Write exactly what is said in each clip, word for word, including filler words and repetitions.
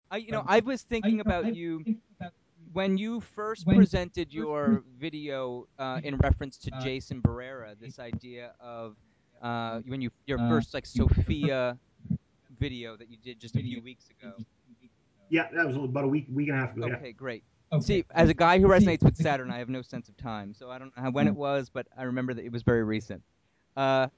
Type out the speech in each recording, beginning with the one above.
I, you know, I was thinking about you when you first presented your video uh, in reference to Jason Barrera. This idea of uh, when you your first like Sophia video that you did just a few weeks ago. Yeah, that was about a week, week and a half ago. Yeah. Okay, great. See, as a guy who resonates with Saturn, I have no sense of time, so I don't know how, when it was, but I remember that it was very recent. Uh,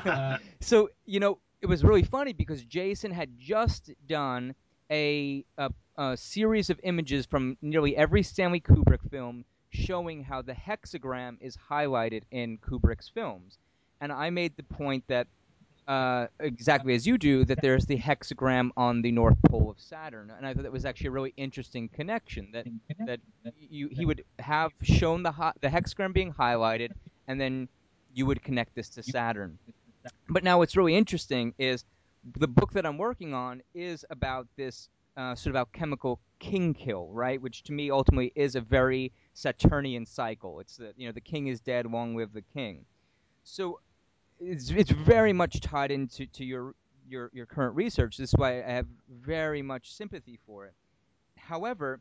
so you know, it was really funny because Jason had just done a, a a series of images from nearly every Stanley Kubrick film showing how the hexagram is highlighted in Kubrick's films, and I made the point that uh, exactly as you do, that there's the hexagram on the North Pole of Saturn, and I thought that was actually a really interesting connection. That that you he would have shown the hi- the hexagram being highlighted, and then you would connect this to Saturn. But now what's really interesting is the book that I'm working on is about this uh, sort of alchemical king kill, right? Which to me ultimately is a very Saturnian cycle. It's the you know the king is dead, long live the king. So it's it's very much tied into to your your your current research. This is why I have very much sympathy for it. However,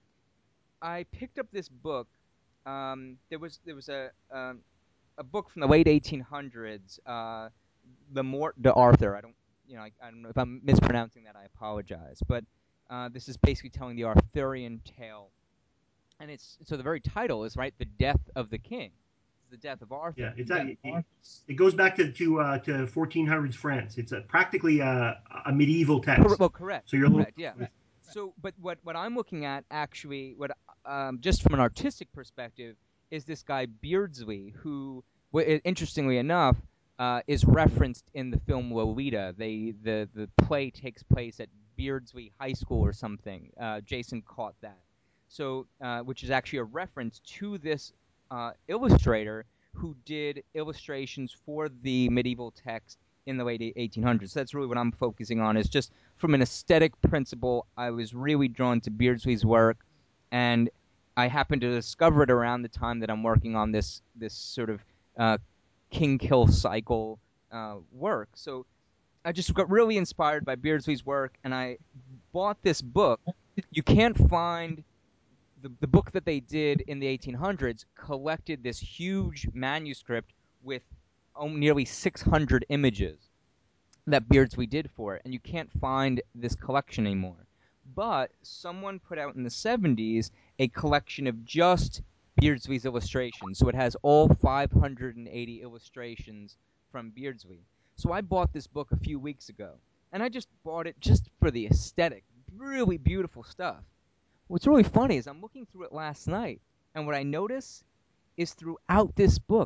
I picked up this book. Um, there was there was a um, a book from the late eighteen hundreds. Uh, the Mort d'Arthur. I don't you know I, I don't know if I'm mispronouncing that. I apologize. But uh, this is basically telling the Arthurian tale, and it's so the very title is right. The death of the king. It's the death of Yeah, Arthur. it's it, it goes back to to uh, to fourteen hundreds France. It's a, practically a, a medieval Cor- text. well, correct, So you're a little correct, yeah. So, but what what I'm looking at actually, what um, just from an artistic perspective, is this guy Beardsley, who, w- interestingly enough, uh, is referenced in the film Lolita. They the the play takes place at Beardsley High School or something. Uh, Jason caught that, so uh, which is actually a reference to this uh, illustrator who did illustrations for the medieval text in the late eighteen hundreds. So that's really what I'm focusing on. Is just from an aesthetic principle, I was really drawn to Beardsley's work, and I happened to discover it around the time that I'm working on this this sort of uh, king kill cycle uh, work. So I just got really inspired by Beardsley's work, and I bought this book. You can't find the, the book that they did in the eighteen hundreds collected this huge manuscript with um, nearly six hundred images that Beardsley did for it, and you can't find this collection anymore. But someone put out in the seventies a collection of just Beardsley's illustrations, so it has all five hundred eighty illustrations from Beardsley. So I bought this book a few weeks ago, and I just bought it just for the aesthetic, really beautiful stuff. What's really funny is I'm looking through it last night, and what I notice is throughout this book,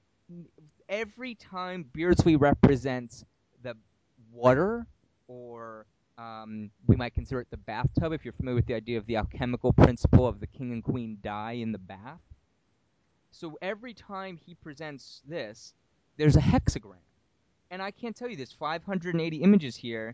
every time Beardsley represents the water, or um, we might consider it the bathtub, if you're familiar with the idea of the alchemical principle of the king and queen die in the bath. So every time he presents this, there's a hexagram. And I can't tell you, there's five hundred eighty images here.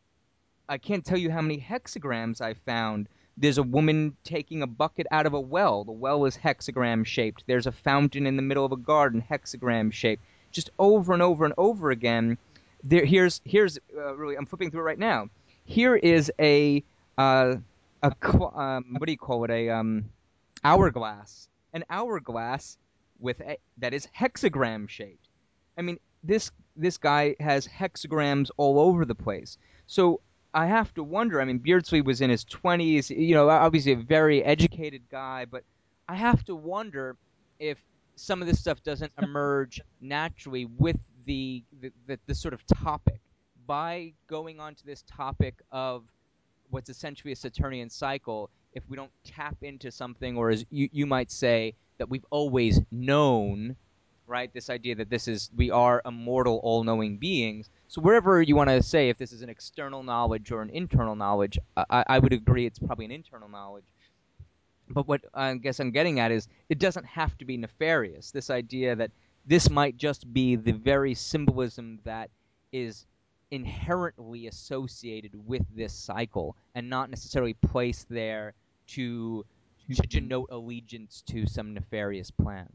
I can't tell you how many hexagrams I found. There's a woman taking a bucket out of a well. The well is hexagram shaped. There's a fountain in the middle of a garden, hexagram shaped. Just over and over and over again. There, here's here's uh, really. I'm flipping through it right now. Here is a uh, a um, what do you call it? A um, hourglass. An hourglass with a, that is hexagram shaped. I mean, this this guy has hexagrams all over the place. So I have to wonder. I mean, Beardsley was in his twenties, you know, obviously a very educated guy, but I have to wonder if some of this stuff doesn't emerge naturally with the the, the, the sort of topic. By going on to this topic of what's essentially a Saturnian cycle, if we don't tap into something, or as you, you might say, that we've always known, right? This idea that this is, we are immortal, all knowing beings. So, wherever you want to say if this is an external knowledge or an internal knowledge, I, I would agree it's probably an internal knowledge. But what I guess I'm getting at is it doesn't have to be nefarious. This idea that this might just be the very symbolism that is inherently associated with this cycle and not necessarily placed there to to denote allegiance to some nefarious plan.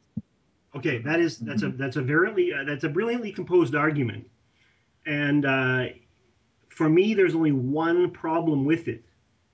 Okay, that is that's a that's a very uh, that's a brilliantly composed argument, and uh, for me, there's only one problem with it,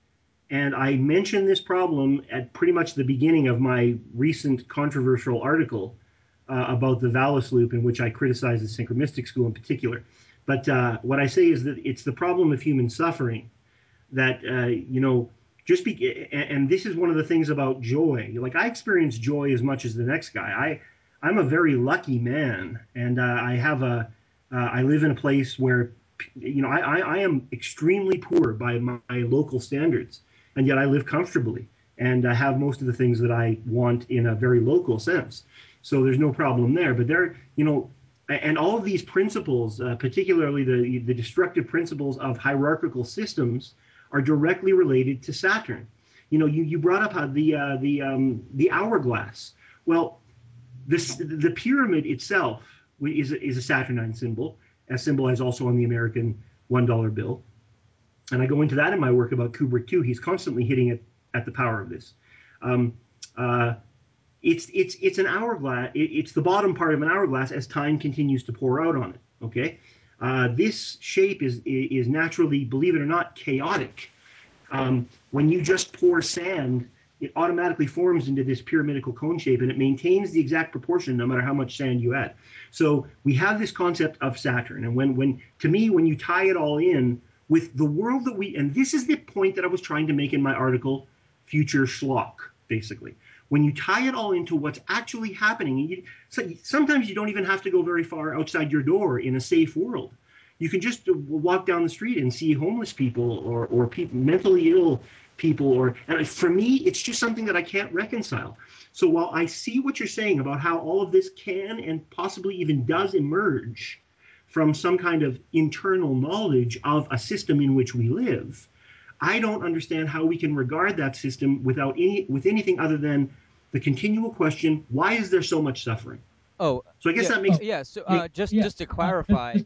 And I mentioned this problem at pretty much the beginning of my recent controversial article uh, about the Vallis loop, in which I criticize the synchromistic school in particular. But uh, what I say is that it's the problem of human suffering that, uh, you know, just be, and this is one of the things about joy. Like, I experience joy as much as the next guy. I, I'm a very lucky man, and uh, I have a, uh, I live in a place where, you know, I, I, I am extremely poor by my, my local standards, and yet I live comfortably, and I have most of the things that I want in a very local sense. So there's no problem there. But there, you know, and all of these principles, uh, particularly the the destructive principles of hierarchical systems, are directly related to Saturn. You know, you, you brought up how the uh, the um, the hourglass. Well, this the pyramid itself is a, is a Saturnine symbol, as symbolized also on the American one dollar bill. And I go into that in my work about Kubrick too. He's constantly hitting it at the power of this. Um, uh, it's it's it's an hourglass. It, it's the bottom part of an hourglass as time continues to pour out on it. Okay, uh, this shape is is naturally, believe it or not, chaotic. Um, when you just pour sand, it automatically forms into this pyramidical cone shape, and it maintains the exact proportion no matter how much sand you add. So we have this concept of Saturn, and when when to me, when you tie it all in with the world that we, and this is the point that I was trying to make in my article, Future Schlock, basically. When you tie it all into what's actually happening, you, so sometimes you don't even have to go very far outside your door in a safe world. You can just walk down the street and see homeless people or, or people, mentally ill people. Or, and for me, it's just something that I can't reconcile. So while I see what you're saying about how all of this can and possibly even does emerge from some kind of internal knowledge of a system in which we live, I don't understand how we can regard that system without any with anything other than the continual question: why is there so much suffering? Oh, So I guess yeah, that makes yeah. So, make, uh, just just to clarify,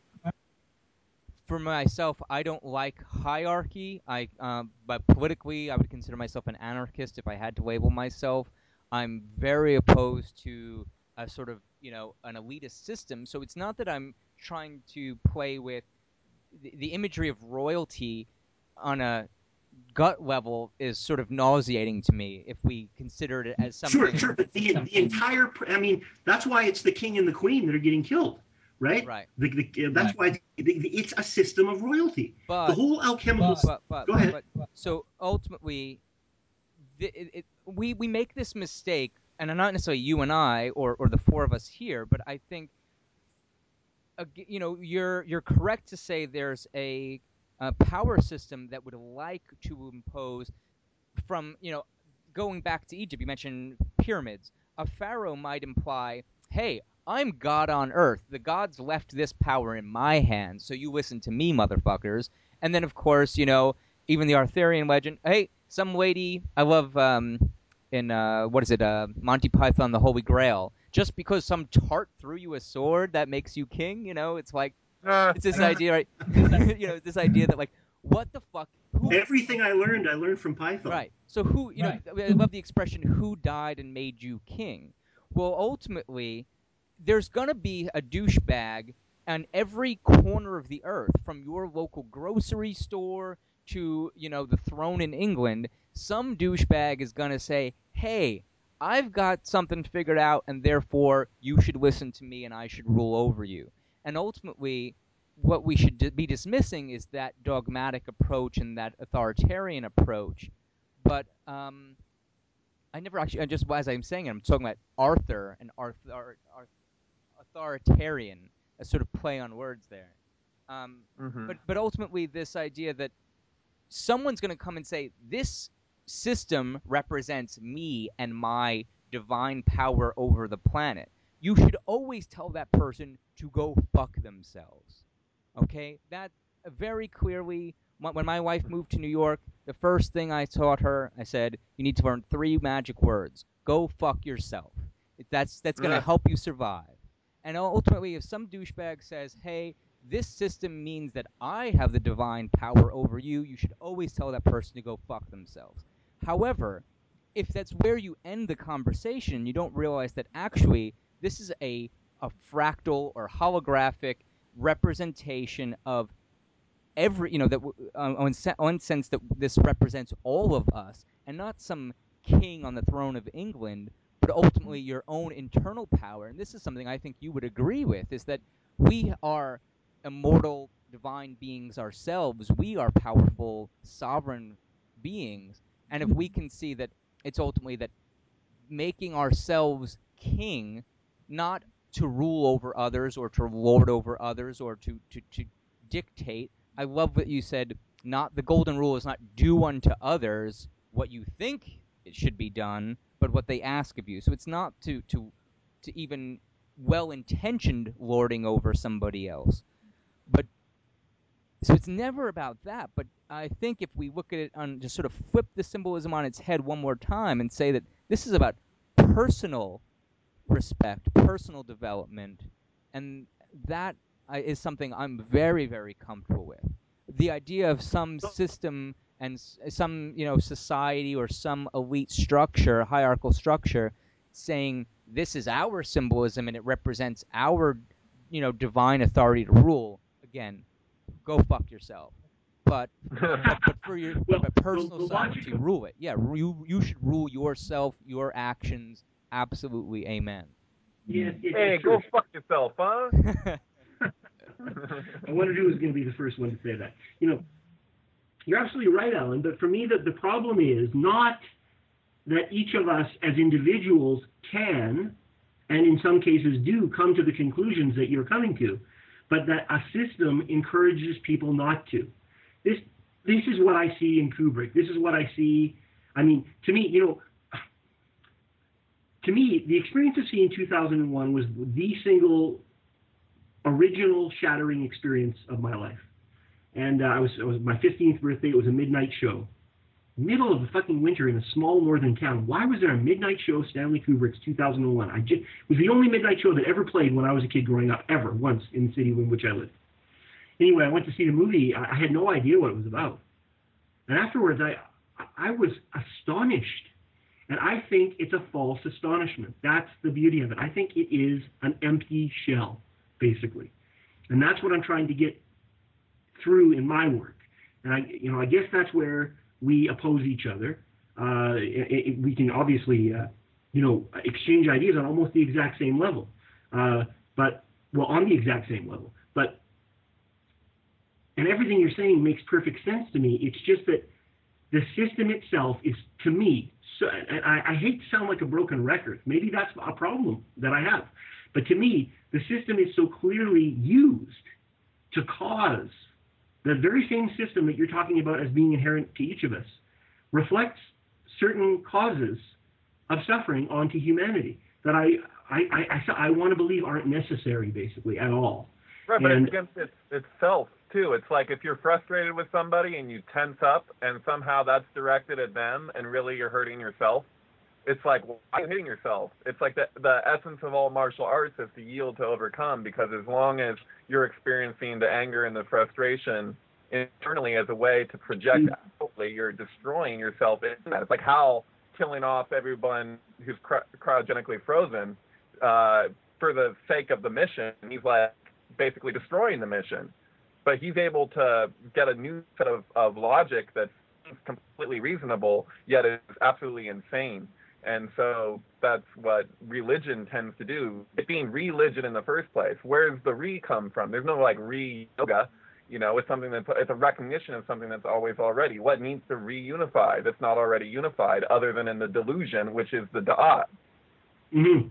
for myself, I don't like hierarchy. I, um, but politically, I would consider myself an anarchist if I had to label myself. I'm very opposed to a sort of, you know, an elitist system. So it's not that I'm trying to play with the, the imagery of royalty on a gut level is sort of nauseating to me if we consider it as Sure, something. sure, but the the entire I mean that's why it's the king and the queen that are getting killed, right? Right. The, the, that's why it's a system of royalty. The But whole alchemical. but but Go ahead. but so ultimately, the, it, it, we we make this mistake, and not necessarily you and I or or the four of us here, but I think uh, you know you're you're correct to say there's a, a power system that would like to impose from, you know, going back to Egypt, you mentioned pyramids. A pharaoh might imply, hey, I'm God on earth. The gods left this power in my hands, so you listen to me, motherfuckers. And then, of course, you know, even the Arthurian legend, hey, some lady, I love, um, in, uh, what is it, uh, Monty Python, The Holy Grail. Just because some tart threw you a sword, that makes you king, you know? It's like, Uh, it's this idea, right? You know, this idea that, like, what the fuck? Who Everything I learned, I learned from Python. Right. So who, you know, I love the expression "who died and made you king." Well, ultimately, there's gonna be a douchebag on every corner of the earth, from your local grocery store to, you know, the throne in England. Some douchebag is gonna say, "Hey, I've got something figured out, and therefore you should listen to me, and I should rule over you." And ultimately, what we should be dismissing is that dogmatic approach and that authoritarian approach. But um, I never actually, just as I'm saying it, I'm talking about Arthur and Arthur, authoritarian, a sort of play on words there. Um, hmm but but ultimately, this idea that someone's going to come and say this system represents me and my divine power over the planet. You should always tell that person to go fuck themselves. Okay, that very clearly. When my wife moved to New York, the first thing I taught her, I said, "You need to learn three magic words. Go fuck yourself. That's that's going to Uh, help you survive." And ultimately, if some douchebag says, "Hey, this system means that I have the divine power over you," you should always tell that person to go fuck themselves. However, if that's where you end the conversation, you don't realize that actually this is a a fractal or holographic representation of every, you know, that uh, on, on sense that this represents all of us and not some king on the throne of England, but ultimately your own internal power. And this is something I think you would agree with, is that we are immortal divine beings ourselves. We are powerful sovereign beings. And if we can see that it's ultimately that making ourselves king, not to rule over others or to lord over others or to, to, to dictate. I love what you said. Not the golden rule is not do unto others what you think it should be done, but what they ask of you. So it's not to to to even well-intentioned lording over somebody else, but so it's never about that. But I think if we look at it on, just sort of flip the symbolism on its head one more time and say that this is about personal respect, personal development, and that uh, is something I'm very, very comfortable with. The idea of some system and s- some, you know, society or some elite structure, hierarchical structure, saying this is our symbolism and it represents our, you know, divine authority to rule. Again, go fuck yourself. But but, but for your Well, but the, personal the logic sovereignty, of rule it. Yeah, you you should rule yourself, your actions. Absolutely, amen. yes, it, Hey, it's go true. fuck yourself, huh? I wondered who was going to be the first one to say that. You know, you're absolutely right, Alan. But for me, the, the problem is not that each of us as individuals can, and in some cases do, come to the conclusions that you're coming to, but that a system encourages people not to. This, this is what I see in Kubrick. This is what I see. I mean, to me, you know, to me, the experience of seeing two thousand one was the single original shattering experience of my life. And uh, I was, it was my fifteenth birthday. It was a midnight show. Middle of the fucking winter in a small northern town. Why was there a midnight show, Stanley Kubrick's two thousand one? I just, it was the only midnight show that ever played when I was a kid growing up, ever, once, in the city in which I lived. Anyway, I went to see the movie. I, I had no idea what it was about. And afterwards, I, I was astonished. And I think it's a false astonishment. That's the beauty of it. I think it is an empty shell, basically. And that's what I'm trying to get through in my work. And I, you know, I guess that's where we oppose each other. Uh, it, it, we can obviously, uh, you know, exchange ideas on almost the exact same level, uh, but well, on the exact same level. But and everything you're saying makes perfect sense to me. It's just that the system itself is, to me, so, and I, I hate to sound like a broken record. Maybe that's a problem that I have. But to me, the system is so clearly used to cause the very same system that you're talking about as being inherent to each of us reflects certain causes of suffering onto humanity that I I, I, I, I want to believe aren't necessary, basically, at all. Right, but And it's against its, itself, too. It's like if you're frustrated with somebody and you tense up and somehow that's directed at them and really you're hurting yourself, it's like, why are you hitting yourself? It's like the, the essence of all martial arts is to yield to overcome, because as long as you're experiencing the anger and the frustration internally as a way to project outwardly, you're destroying yourself in that. It's like Hal killing off everyone who's cry- cryogenically frozen uh, for the sake of the mission. He's like basically destroying the mission. But he's able to get a new set of, of logic that's completely reasonable, yet is absolutely insane. And so that's what religion tends to do. It being religion in the first place. Where's the re come from? There's no like re yoga. You know, it's something that's, it's a recognition of something that's always already. What needs to reunify that's not already unified, other than in the delusion, which is the da'at? Mm-hmm.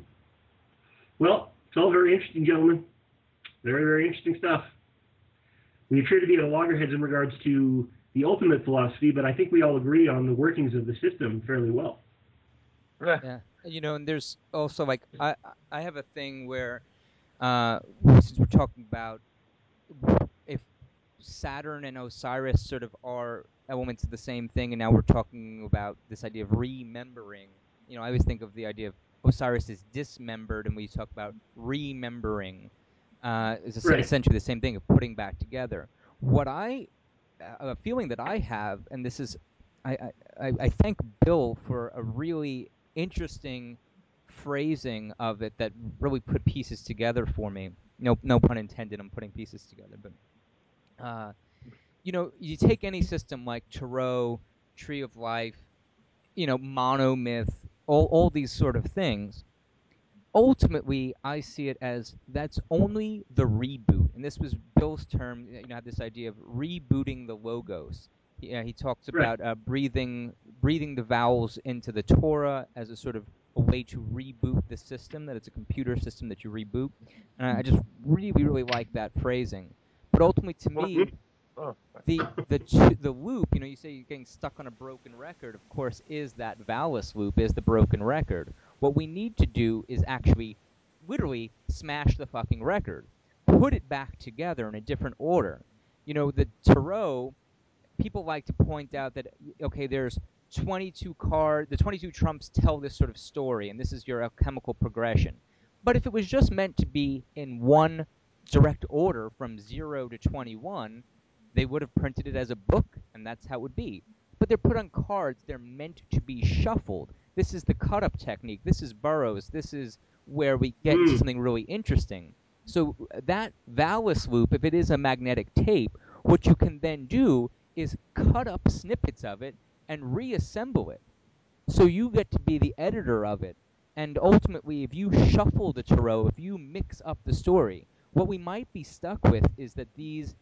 Well, it's all very interesting, gentlemen. Very, very interesting stuff. We appear to be at loggerheads in regards to the ultimate philosophy, but I think we all agree on the workings of the system fairly well. Yeah. Yeah, you know, and there's also like I I have a thing where, uh, since we're talking about if Saturn and Osiris sort of are elements of the same thing, and now we're talking about this idea of remembering. You know, I always think of the idea of Osiris is dismembered, and we talk about remembering. Uh, is Right. essentially the same thing of putting back together. What I, a feeling that I have, and this is, I, I, I thank Bill for a really interesting phrasing of it that really put pieces together for me. No, no pun intended. I'm putting pieces together, but uh, you know, you take any system like Tarot, Tree of Life, you know, monomyth, all all these sort of things. Ultimately, I see it as that's only the reboot, and this was Bill's term. You know, had this idea of rebooting the logos. He, uh, he talks Right. about uh, breathing breathing the vowels into the Torah as a sort of a way to reboot the system. That it's a computer system that you reboot, and I, I just really really like that phrasing. But ultimately, to me, Oh, the the t- the loop, you know, you say you're getting stuck on a broken record. Of course, is that Valis loop is the broken record. What we need to do is actually, literally, smash the fucking record, put it back together in a different order. You know, the Tarot, people like to point out that okay, there's twenty-two card, the twenty-two trumps tell this sort of story, and this is your alchemical progression. But if it was just meant to be in one direct order from zero to twenty-one, they would have printed it as a book, and that's how it would be. But they're put on cards, they're meant to be shuffled. This is the cut up technique, this is Burroughs, this is where we get into Mm. something really interesting. So that Valis loop, if it is a magnetic tape, what you can then do is cut up snippets of it and reassemble it. So you get to be the editor of it. And ultimately, if you shuffle the Tarot, if you mix up the story, what we might be stuck with is that these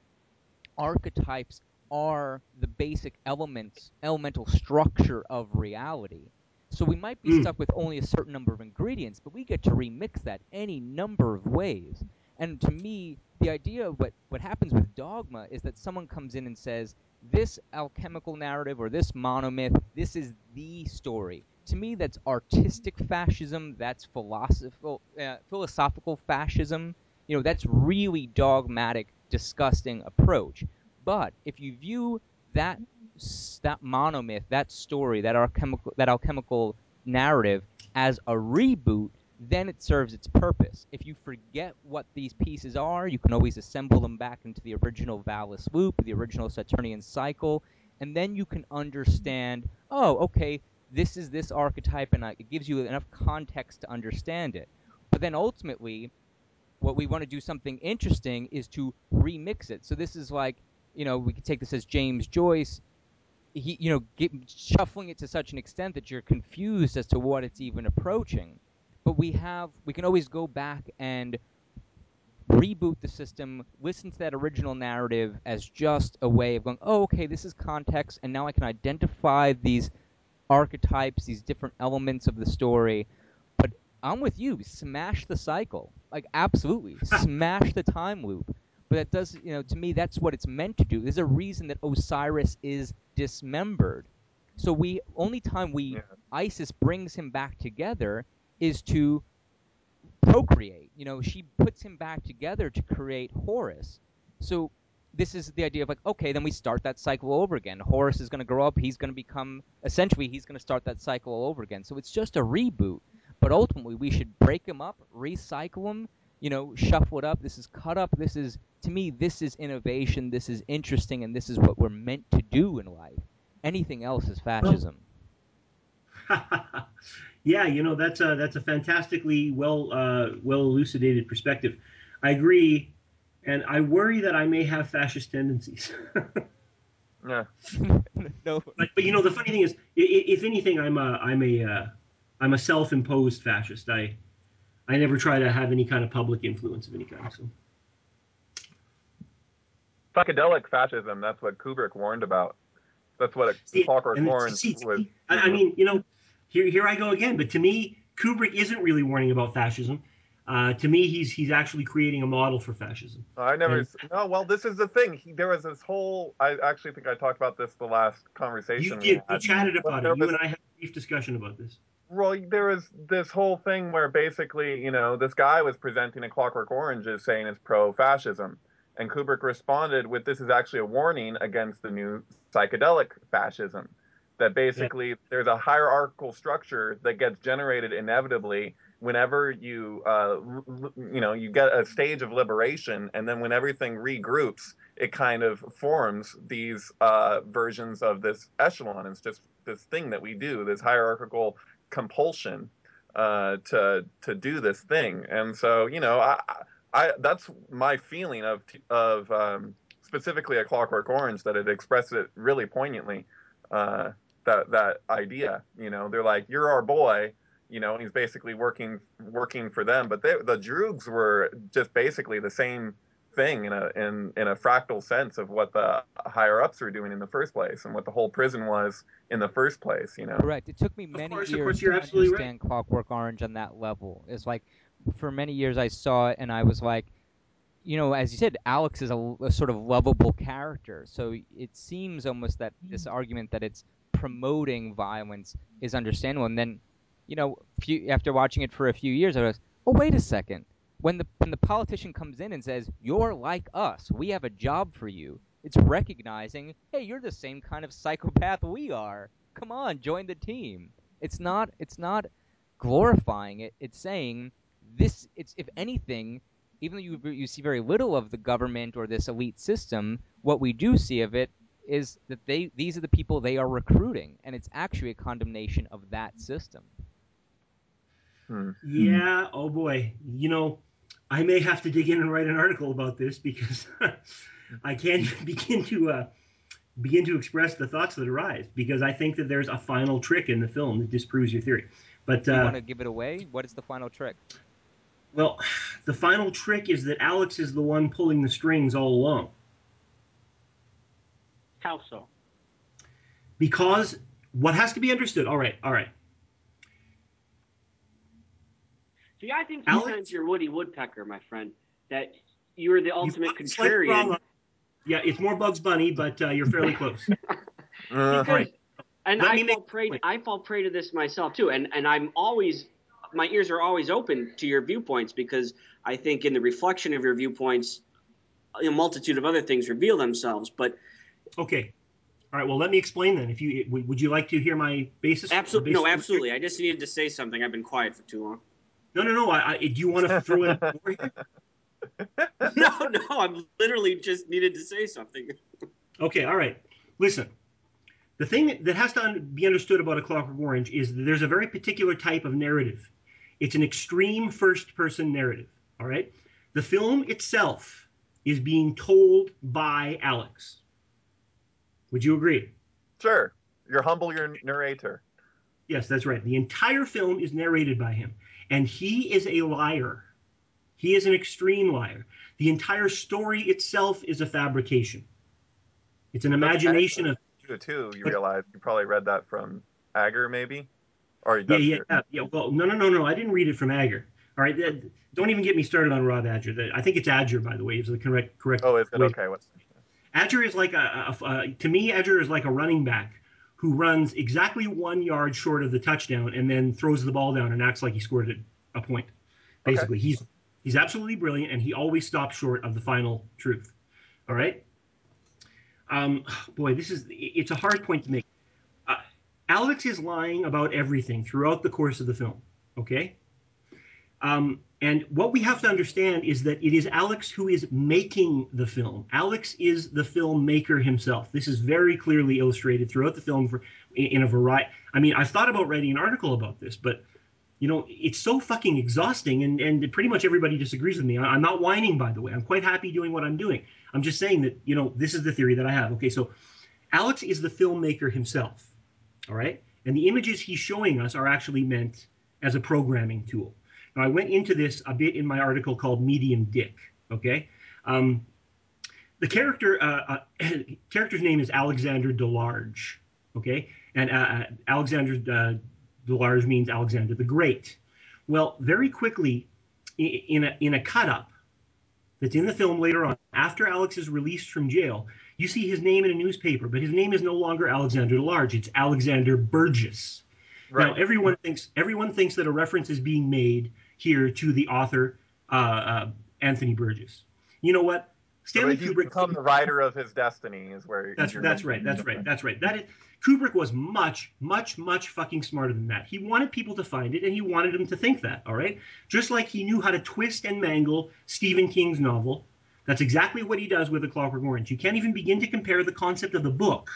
archetypes are the basic elements, elemental structure of reality. So we might be Mm. stuck with only a certain number of ingredients, but we get to remix that any number of ways. And to me, the idea of what, what happens with dogma is that someone comes in and says, this alchemical narrative or this monomyth, this is the story. To me, that's artistic fascism, that's philosophical, uh, philosophical fascism. You know, that's really dogmatic, disgusting approach. But if you view that that monomyth, that story, that alchemical that alchemical narrative as a reboot, then it serves its purpose. If you forget what these pieces are, you can always assemble them back into the original Valis loop, the original Saturnian cycle, and then you can understand, oh, okay, this is this archetype, and it gives you enough context to understand it. But then ultimately, what we want to do something interesting is to remix it. So this is like, you know, we could take this as James Joyce. He, you know, get, shuffling it to such an extent that you're confused as to what it's even approaching. But we have, we can always go back and reboot the system, listen to that original narrative as just a way of going, oh, okay, this is context, and now I can identify these archetypes, these different elements of the story. But I'm with you. Smash the cycle. Like, absolutely. Smash the time loop. But that does, you know, to me, that's what it's meant to do. There's a reason that Osiris is dismembered. So we, only time we, yeah. Isis brings him back together is to procreate. You know, she puts him back together to create Horus. So this is the idea of like, okay, then we start that cycle over again. Horus is going to grow up. He's going to become, essentially, he's going to start that cycle all over again. So it's just a reboot. But ultimately, we should break them up, recycle them, you know, shuffle it up. This is cut up. This is, to me, this is innovation. This is interesting. And this is what we're meant to do in life. Anything else is fascism. Yeah, you know that's a that's a fantastically well uh, well elucidated perspective. I agree, and I worry that I may have fascist tendencies. Yeah. No. but but you know the funny thing is, if anything, I'm a I'm a uh, I'm a self-imposed fascist. I I never try to have any kind of public influence of any kind. So Psychedelic fascism, that's what Kubrick warned about. That's what a see, Clockwork and Orange see, was. I, I mean, you know, here here I go again. But to me, Kubrick isn't really warning about fascism. Uh, to me, he's he's actually creating a model for fascism. I never. And No, well, this is the thing. He, there was this whole. I actually think I talked about this the last you conversation we did, we had. chatted But about it. there You was, and I had a brief discussion about this. well, there was this whole thing where basically, you know, this guy was presenting a Clockwork Orange as saying it's pro-fascism, and Kubrick responded with, "This is actually a warning against the new psychedelic fascism. That Yeah. basically there's a hierarchical structure that gets generated inevitably whenever you, uh, you know, you get a stage of liberation, and then when everything regroups, it kind of forms these uh, versions of this echelon. It's just this thing that we do, this hierarchical compulsion uh, to to do this thing. And so, you know, I, I that's my feeling of of um, specifically A Clockwork Orange that it expressed it really poignantly. Uh, that that idea, you know, they're like, "You're our boy," you know, and he's basically working working for them. But they, the Droogs were just basically the same thing in a in in a fractal sense of what the higher ups were doing in the first place and what the whole prison was in the first place. You know. Correct. It took me Of many course, of years course, to you're absolutely right. understand Clockwork Orange on that level. It's like, for many years I saw it and I was like, you know, as you said, Alex is a, a sort of lovable character. So it seems almost that this argument that it's promoting violence is understandable. And then, you know, few, after watching it for a few years, I was, oh, wait a second. When the when the politician comes in and says, "You're like us. We have a job for you," it's recognizing, hey, you're the same kind of psychopath we are. Come on, join the team. It's not it's not glorifying it. It's saying this. It's, if anything, even though you you see very little of the government or this elite system, what we do see of it is that they these are the people they are recruiting, and it's actually a condemnation of that system. Hmm. Yeah. Oh boy. You know, I may have to dig in and write an article about this because I can't begin to uh, begin to express the thoughts that arise, because I think that there's a final trick in the film that disproves your theory. But Do you uh, want to give it away? What is the final trick? well, the final trick is that Alex is the one pulling the strings all along. How so? Because what has to be understood. All right. All right. See, I think Alex? sometimes you're Woody Woodpecker, my friend. That you are the ultimate You've slightly wrong contrarian. on- Yeah, it's more Bugs Bunny, but uh, you're fairly close. Uh, Because, right. and Let I me make fall prey. point. I fall prey to this myself too, and and I'm always, my ears are always open to your viewpoints, because I think in the reflection of your viewpoints, a multitude of other things reveal themselves. But Okay. All right. Well, let me explain then. If you would you like to hear my basis? absolutely, basis no, absolutely. I just needed to say something. I've been quiet for too long. No, no, no. I, I, do you want to throw in more here? No, no, I'm literally just needed to say something. Okay. All right. Listen. The thing that has to be understood about A Clockwork Orange is that there's a very particular type of narrative. It's an extreme first-person narrative. All right. The film itself is being told by Alex. Would you agree? Sure, you're humble, your narrator. Yes, that's right. The entire film is narrated by him, and he is a liar. He is an extreme liar. The entire story itself is a fabrication. It's an That's imagination of. Agar too. You realize you probably read that from Agar, maybe, or Yeah, that's yeah, your. yeah, yeah. Well, no, no, no, no. I didn't read it from Agar. All right, don't even get me started on Rob Adger. I think it's Adger, by the way, is the correct correct Oh, is it way. okay? What's Adger is like a, a, a to me, Adger is like a running back who runs exactly one yard short of the touchdown and then throws the ball down and acts like he scored a point. Basically, okay? he's he's absolutely brilliant, and he always stops short of the final truth. All Okay. right. Um, boy, this is it's a hard point to make. Uh, Alex is lying about everything throughout the course of the film. Okay. Um, and what we have to understand is that it is Alex who is making the film. Alex is the filmmaker himself. This is very clearly illustrated throughout the film for, in, in a variety. I mean, I've thought about writing an article about this, but you know, it's so fucking exhausting, and, and pretty much everybody disagrees with me. I'm not whining, by the way. I'm quite happy doing what I'm doing. I'm just saying that, you know, this is the theory that I have. Okay, so Alex is the filmmaker himself, all right? And the images he's showing us are actually meant as a programming tool. Now, I went into this a bit in my article called Medium Dick, okay? Um, the character uh, uh, character's name is Alexander Delarge, okay? And uh, Alexander uh, Delarge means Alexander the Great. Well, very quickly, in a, in a cut-up that's in the film later on, after Alex is released from jail, you see his name in a newspaper, but his name is no longer Alexander Delarge. It's Alexander Burgess. Right. Now, everyone thinks everyone thinks that a reference is being made here to the author, uh, uh, Anthony Burgess. You know what? Stanley He's Kubrick become the writer of his destiny, is where that's you're that's right. That's right. That's right. That is, Kubrick was much, much, much fucking smarter than that. He wanted people to find it, and he wanted them to think that. All right, just like he knew how to twist and mangle Stephen King's novel. That's exactly what he does with A Clockwork Orange. You can't even begin to compare the concept of the book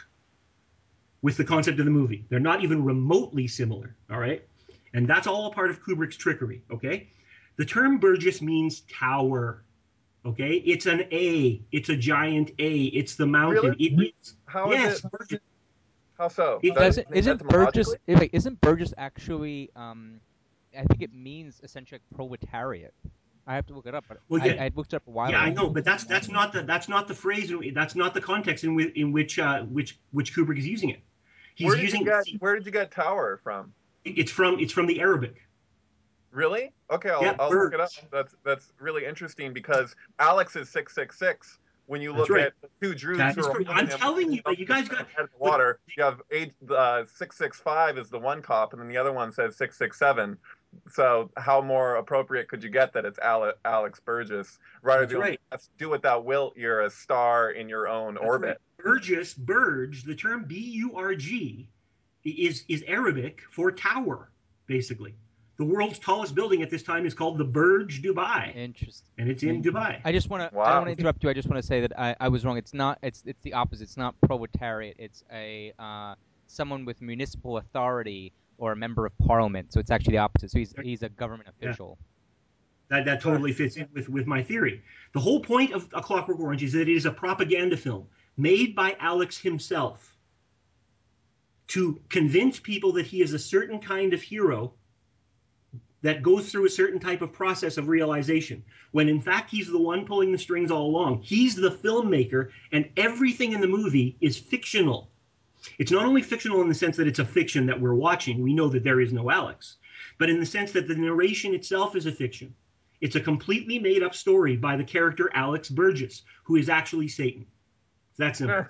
with the concept of the movie. They're not even remotely similar. All right, and that's all a part of Kubrick's trickery. Okay, the term Burgess means tower. Okay, it's an A. It's a giant A. It's the mountain. Really? It means How is yes. it? Burgess. How so? It, That, Doesn't I mean, isn't Burgess etymologically? eh, wait, isn't Burgess actually um I think it means essentially like proletariat. I have to look it up, but well, I, yeah, I looked it up a while yeah, I ago. know, but that's that's not the that's not the phrase. in- That's not the context in which in which uh, which which Kubrick is using it. He's Where did you using get Where did you get tower from? it's from it's from the Arabic. Really? Okay, I'll Yeah, I'll look it up. birds. That's that's really interesting because Alex is six six six. When you That's look right. at the two Druids That who is are correct. holding I'm him telling you, up but you to guys got. the head of the But water, you have eight uh six six five is the one cop, and then the other one says six six seven. So how more appropriate could you get that it's Ale- Alex Burgess rather that's than right. let's do what thou wilt, you're a star in your own That's right. orbit. Burgess, Burge, the term B U R G is is Arabic for tower, basically. The world's tallest building at this time is called the Burj Dubai, Interesting. and it's in Dubai. I just want to. I don't want Wow. to interrupt you. I just want to say that I, I was wrong. It's not. It's it's the opposite. It's not proletariat. It's a uh, someone with municipal authority or a member of parliament. So it's actually the opposite. So he's he's a government Yeah. official. That, that totally fits in with, with my theory. The whole point of A Clockwork Orange is that it is a propaganda film made by Alex himself to convince people that he is a certain kind of hero that goes through a certain type of process of realization, when in fact he's the one pulling the strings all along. He's the filmmaker, and everything in the movie is fictional. It's not only fictional in the sense that it's a fiction that we're watching, we know that there is no Alex, but in the sense that the narration itself is a fiction. It's a completely made up story by the character Alex Burgess, who is actually Satan. It's that simple.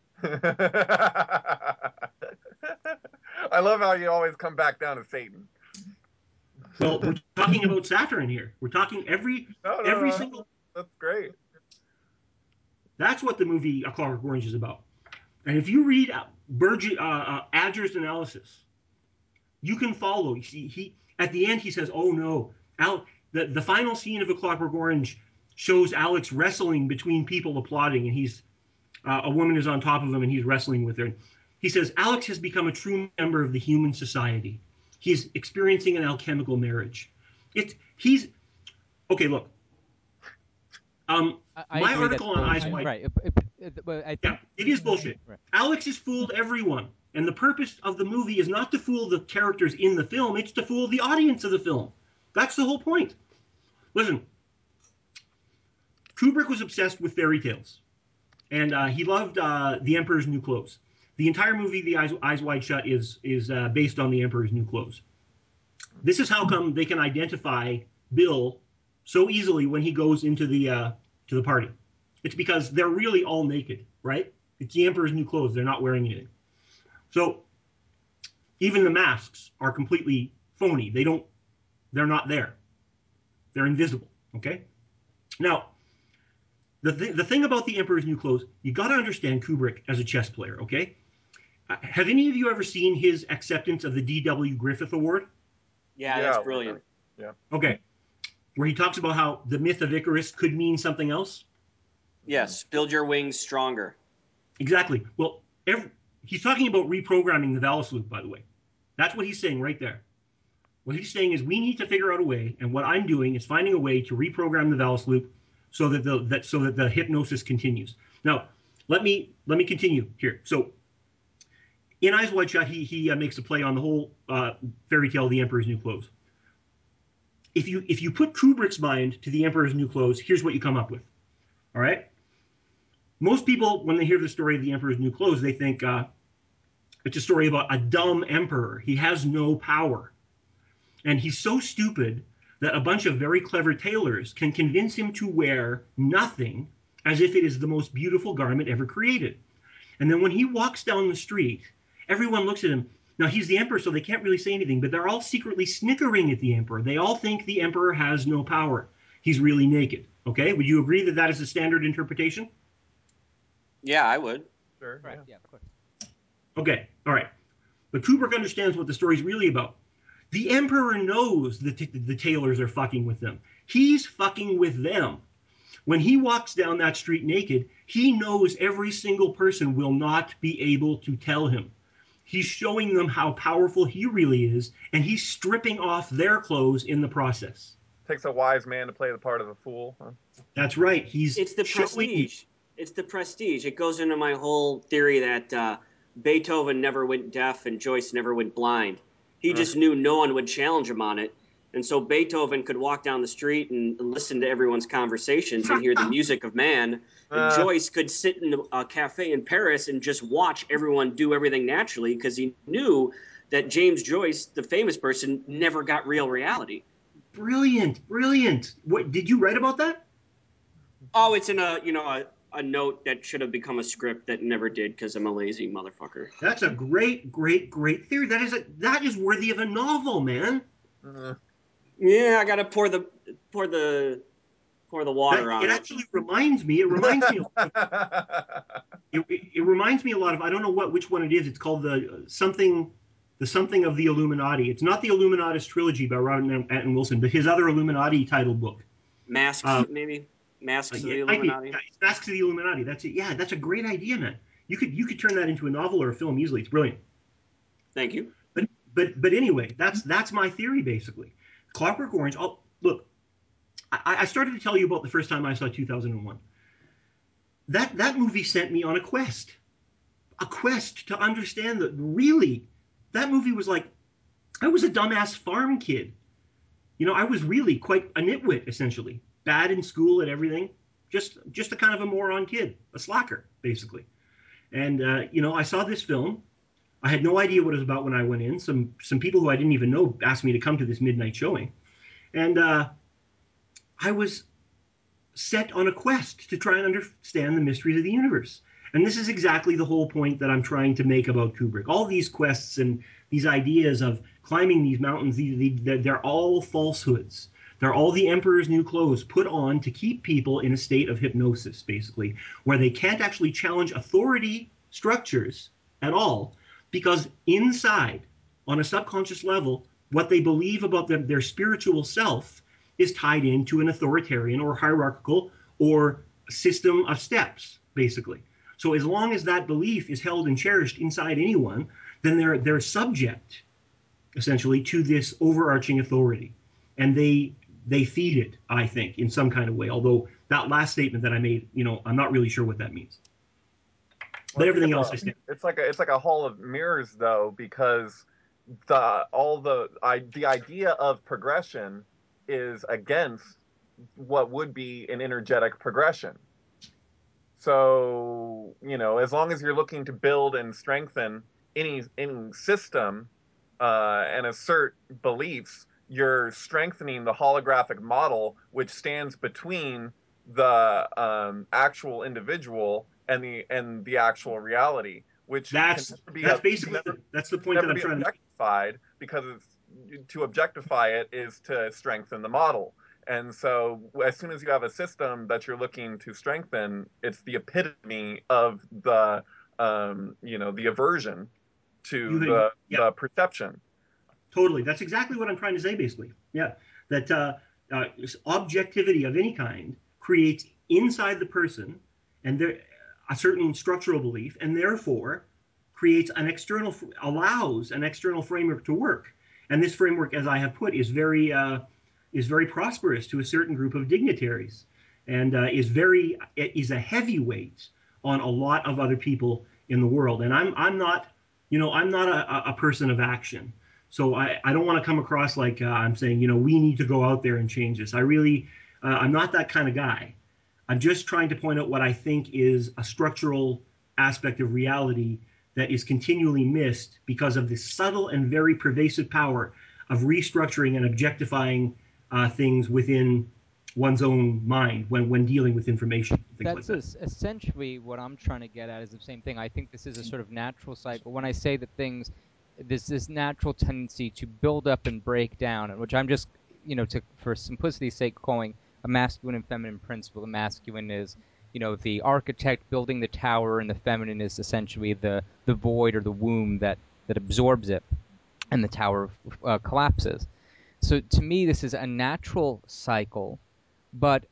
I love how you always come back down to Satan. Well, we're talking about Saturn here. We're talking every No, no, every no. single. That's great. That's what the movie A Clockwork Orange is about. And if you read Burgess, uh, uh, Adger's analysis, you can follow. You see, he at the end he says, "Oh no, Al." The the final scene of A Clockwork Orange shows Alex wrestling between people applauding, and he's uh, a woman is on top of him, and he's wrestling with her. He says Alex has become a true member of the human society. He's experiencing an alchemical marriage. It's he's okay. Look, um, I, I my agree. That's article on Eyes bullshit. Wide. Right. It, it, it, but I Yeah, think. it is bullshit. Right. Alex has fooled everyone. And the purpose of the movie is not to fool the characters in the film, it's to fool the audience of the film. That's the whole point. Listen, Kubrick was obsessed with fairy tales, and uh, he loved uh, The Emperor's New Clothes. The entire movie, The Eyes, Eyes Wide Shut, is, is uh, based on The Emperor's New Clothes. This is how come they can identify Bill so easily when he goes into the uh, to the party. It's because they're really all naked, right? It's the Emperor's New Clothes. They're not wearing anything. So even the masks are completely phony. They don't, they're not there. They're invisible. Okay. Now, the th- the thing about the Emperor's New Clothes, you got to understand Kubrick as a chess player. Okay. Uh, have any of you ever seen his acceptance of the D W Griffith Award? Yeah, Yeah, that's well, brilliant. Yeah. Okay. Where he talks about how the myth of Icarus could mean something else. Yes, build your wings stronger. Exactly. Well, every, he's talking about reprogramming the Valis loop, by the way. That's what he's saying right there. What he's saying is we need to figure out a way, and what I'm doing is finding a way to reprogram the Valis loop so that the that so that the hypnosis continues. Now, let me let me continue here. So, in Eyes Wide Shut, he he uh, makes a play on the whole uh, fairy tale, The Emperor's New Clothes. If you if you put Kubrick's mind to The Emperor's New Clothes, here's what you come up with. All right. Most people, when they hear the story of The Emperor's New Clothes, they think uh, it's a story about a dumb emperor. He has no power. And he's so stupid that a bunch of very clever tailors can convince him to wear nothing as if it is the most beautiful garment ever created. And then when he walks down the street, everyone looks at him. Now, he's the emperor, so they can't really say anything, but they're all secretly snickering at the emperor. They all think the emperor has no power. He's really naked. Okay? Would you agree that that is a standard interpretation? Yeah, I would. Sure. Right. Yeah. Yeah. Of course. Okay. All right. But Kubrick understands what the story's really about. The emperor knows that t- the tailors are fucking with them. He's fucking with them. When he walks down that street naked, he knows every single person will not be able to tell him. He's showing them how powerful he really is, and he's stripping off their clothes in the process. takes a wise man to play the part of a fool. Huh? That's right. He's It's the showing. prestige. It's the prestige. It goes into my whole theory that uh, Beethoven never went deaf and Joyce never went blind. He just knew no one would challenge him on it. And so Beethoven could walk down the street and listen to everyone's conversations and hear the music of man. And Uh, Joyce could sit in a cafe in Paris and just watch everyone do everything naturally because he knew that James Joyce, the famous person, never got real reality. Brilliant, brilliant. What did you write about that? Oh, it's in a you know a, a note that should have become a script that never did because I'm a lazy motherfucker. That's a great, great, great theory. That is a that is worthy of a novel, man. uh, Yeah, I gotta pour the pour the pour the water That, on it it. actually reminds me. It reminds me. Of, it, it, it reminds me a lot of. I don't know what which one it is. It's called the uh, something, the something of the Illuminati. It's not the Illuminatus trilogy by Robert Anton Wilson, but his other Illuminati title book. Masks, Uh, maybe masks Uh, of the yeah, it might be. Illuminati. Yeah, it's Masks of the Illuminati. That's it. Yeah, that's a great idea, man. You could you could turn that into a novel or a film easily. It's brilliant. Thank you. But but but anyway, that's that's my theory basically. Clockwork Orange. Oh, look, I, I started to tell you about the first time I saw two thousand one. That that movie sent me on a quest, a quest to understand that really, that movie was like, I was a dumbass farm kid. You know, I was really quite a nitwit essentially, bad in school and everything. Just just a kind of a moron kid, a slacker basically. And uh, you know, I saw this film. I had no idea what it was about when I went in. Some some people who I didn't even know asked me to come to this midnight showing, and uh, I was set on a quest to try and understand the mysteries of the universe. And this is exactly the whole point that I'm trying to make about Kubrick. All these quests and these ideas of climbing these mountains, these, they're all falsehoods. They're all the emperor's new clothes put on to keep people in a state of hypnosis, basically, where they can't actually challenge authority structures at all, because inside, on a subconscious level, what they believe about them, their spiritual self is tied into an authoritarian or hierarchical or system of steps, basically. So as long as that belief is held and cherished inside anyone, then they're they're subject, essentially, to this overarching authority, and they they feed it, I think, in some kind of way. Although that last statement that I made, you know, I'm not really sure what that means. But well, everything it's, else a, I stand. it's like a it's like a hall of mirrors though, because the all the I, the idea of progression is against what would be an energetic progression. So, you know, as long as you're looking to build and strengthen any any system uh, and assert beliefs, you're strengthening the holographic model, which stands between the um, actual individual and the and the actual reality, which can That's never be that's a, can basically never the, that's the point that never I'm be trying to make. objectified, because it's, to objectify it is to strengthen the model. And so, as soon as you have a system that you're looking to strengthen, it's the epitome of the, um, you know, the aversion to You, the yeah, the perception. totally. That's exactly what I'm trying to say, basically. Yeah, that uh, uh, objectivity of any kind creates inside the person and there a certain structural belief, and therefore creates an external allows an external framework to work. And this framework, as I have put, is very uh, is very prosperous to a certain group of dignitaries, and uh, is very is a heavyweight on a lot of other people in the world. And I'm I'm not, you know, I'm not a, a person of action. So I, I don't want to come across like uh, I'm saying, you know, we need to go out there and change this. I really, uh, I'm not that kind of guy. I'm just trying to point out what I think is a structural aspect of reality that is continually missed because of the subtle and very pervasive power of restructuring and objectifying uh, things within one's own mind when, when dealing with information, things like That's that. es- essentially what I'm trying to get at is the same thing. I think this is a sort of natural cycle. When I say that things, there's this natural tendency to build up and break down, and which I'm just, you know, to for simplicity's sake, calling a masculine and feminine principle. The masculine is, you know, the architect building the tower, and the feminine is essentially the the void or the womb that that absorbs it, and the tower uh, collapses. So to me, this is a natural cycle, but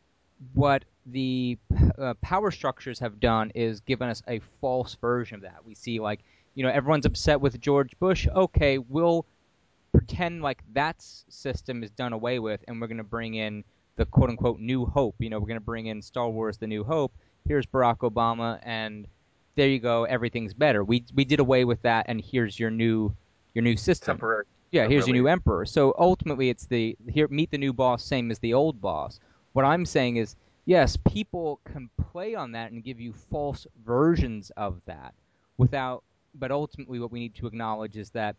what the uh, power structures have done is given us a false version of that. We see, like, you know, everyone's upset with George Bush. Okay, we'll pretend like that system is done away with, and we're going to bring in the quote unquote new hope. You know, we're going to bring in Star Wars: The New Hope. Here's Barack Obama, and there you go. Everything's better. We we did away with that, and here's your new your new system. Temporary. Yeah, here's your Really. new emperor. So ultimately, it's the here meet the new boss, same as the old boss. What I'm saying is, yes, people can play on that and give you false versions of that without. But ultimately, what we need to acknowledge is that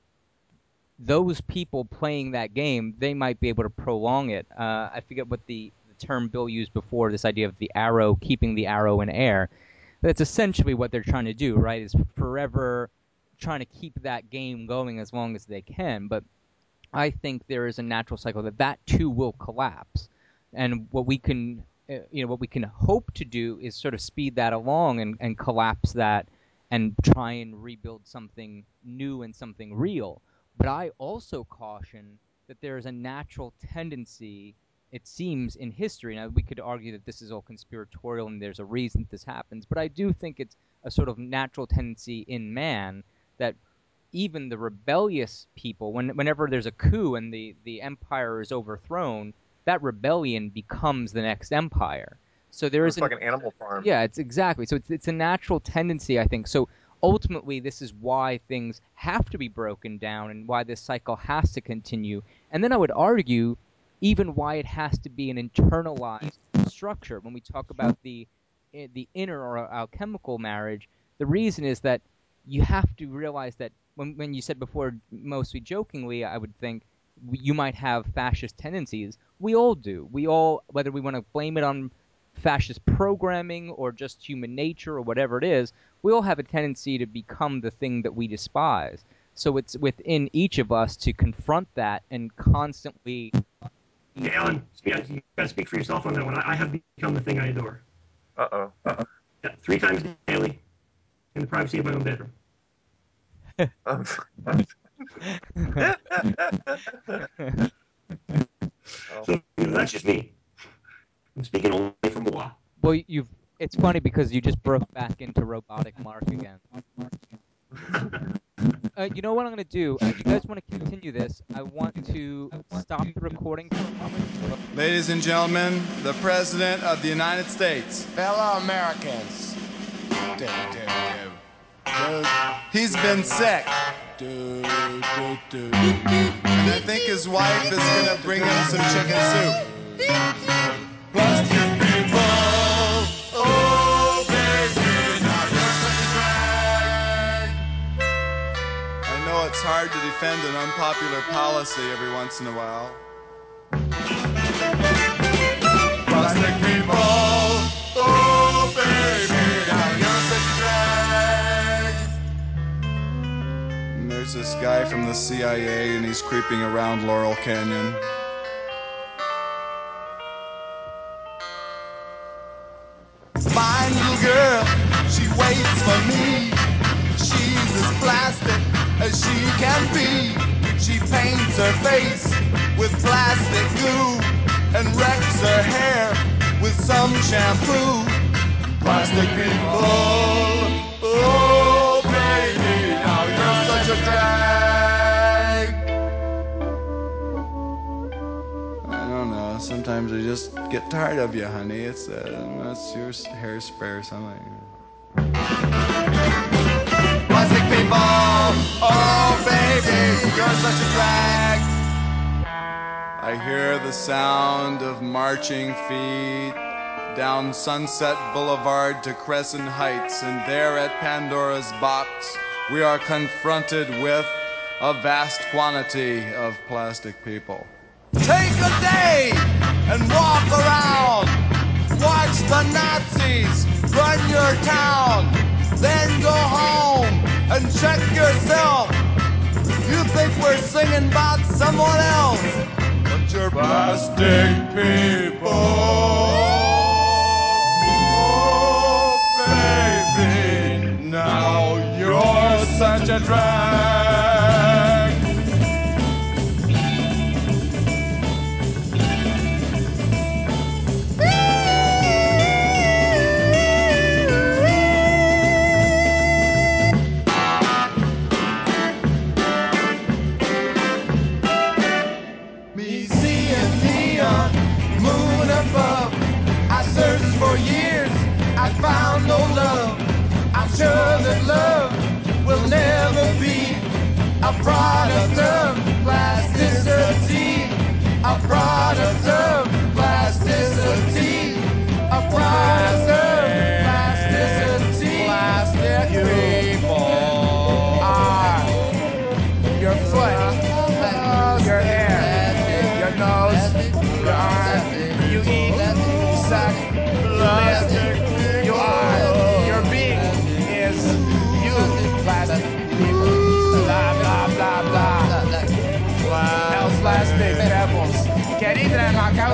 those people playing that game, they might be able to prolong it. Uh, I forget what the, the term Bill used before, this idea of the arrow, keeping the arrow in air. That's essentially what they're trying to do, right, is forever trying to keep that game going as long as they can. But I think there is a natural cycle that that too will collapse. And what we can, uh, you know, what we can hope to do is sort of speed that along and, and collapse that and try and rebuild something new and something real. But I also caution that there is a natural tendency, it seems, in history. Now, we could argue that this is all conspiratorial and there's a reason that this happens, but I do think it's a sort of natural tendency in man that even the rebellious people, when, whenever there's a coup and the, the empire is overthrown, that rebellion becomes the next empire. So there is It's like an animal farm. Yeah, it's exactly. So it's it's a natural tendency, I think. So ultimately, this is why things have to be broken down and why this cycle has to continue. And then I would argue even why it has to be an internalized structure. When we talk about the the inner or alchemical marriage, the reason is that you have to realize that when when you said before, mostly jokingly, I would think you might have fascist tendencies. We all do. We all, whether we want to blame it on fascist programming or just human nature or whatever it is, we all have a tendency to become the thing that we despise. So it's within each of us to confront that and constantly. Hey, Alan, you gotta speak for yourself on that one. I have become the thing I adore. Uh-oh. Uh-oh. Yeah, three times daily in the privacy of my own bedroom. oh. So you know, that's just me. I'm speaking only from moi. Well, you've. It's funny because you just broke back into robotic Mark again. Uh, you know what I'm going to do? Uh, you guys want to continue this? I want to stop the recording for a moment. Ladies and gentlemen, the President of the United States. Fellow Americans. Do, do, do. Do. He's been sick. Do, do, do. And I think his wife is going to bring him some chicken soup. Plastic people. Oh, baby, now you're such a drag. I know it's hard to defend an unpopular policy every once in a while. Plastic people. Oh, baby, now you're such a drag. And there's this guy from the C I A, and he's creeping around Laurel Canyon. My little girl, she waits for me. She's as plastic as she can be. She paints her face with plastic glue and wrecks her hair with some shampoo. Plastic people, oh baby, now you're such a drag. I don't know. Sometimes I just get tired of you, honey. It's uh, that's your hairspray or something. Plastic people, oh baby, you're such a drag. I hear the sound of marching feet down Sunset Boulevard to Crescent Heights, and there at Pandora's box, we are confronted with a vast quantity of plastic people. Take a day and walk around. Watch the Nazis run your town. Then go home and check yourself. You think we're singing about someone else, but you're plastic people. Oh, baby, now you're such a drag.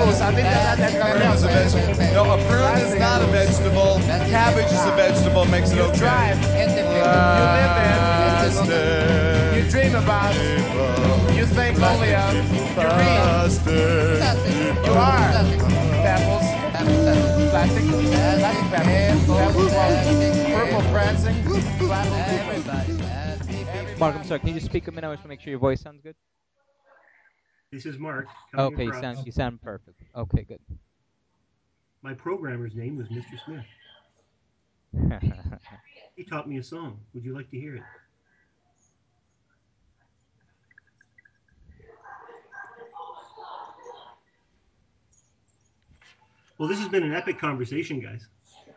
gross. I think that, that, that's Prune is a vegetable. No, a prune is not a vegetable. Cabbage is a vegetable. Makes it You okay. drive. You live in. You dream about. You think only of. You read. You are. Pebbles. Plastic. Plastic pebbles. Pebbles. Purple prancing. Mark, I'm sorry. Can you just speak a minute? I just want to make sure your voice sounds good. This is Mark. Coming Okay, you across. sound you sound perfect. Okay, good. My programmer's name was Mister Smith. He taught me a song. Would you like to hear it? Well, this has been an epic conversation, guys.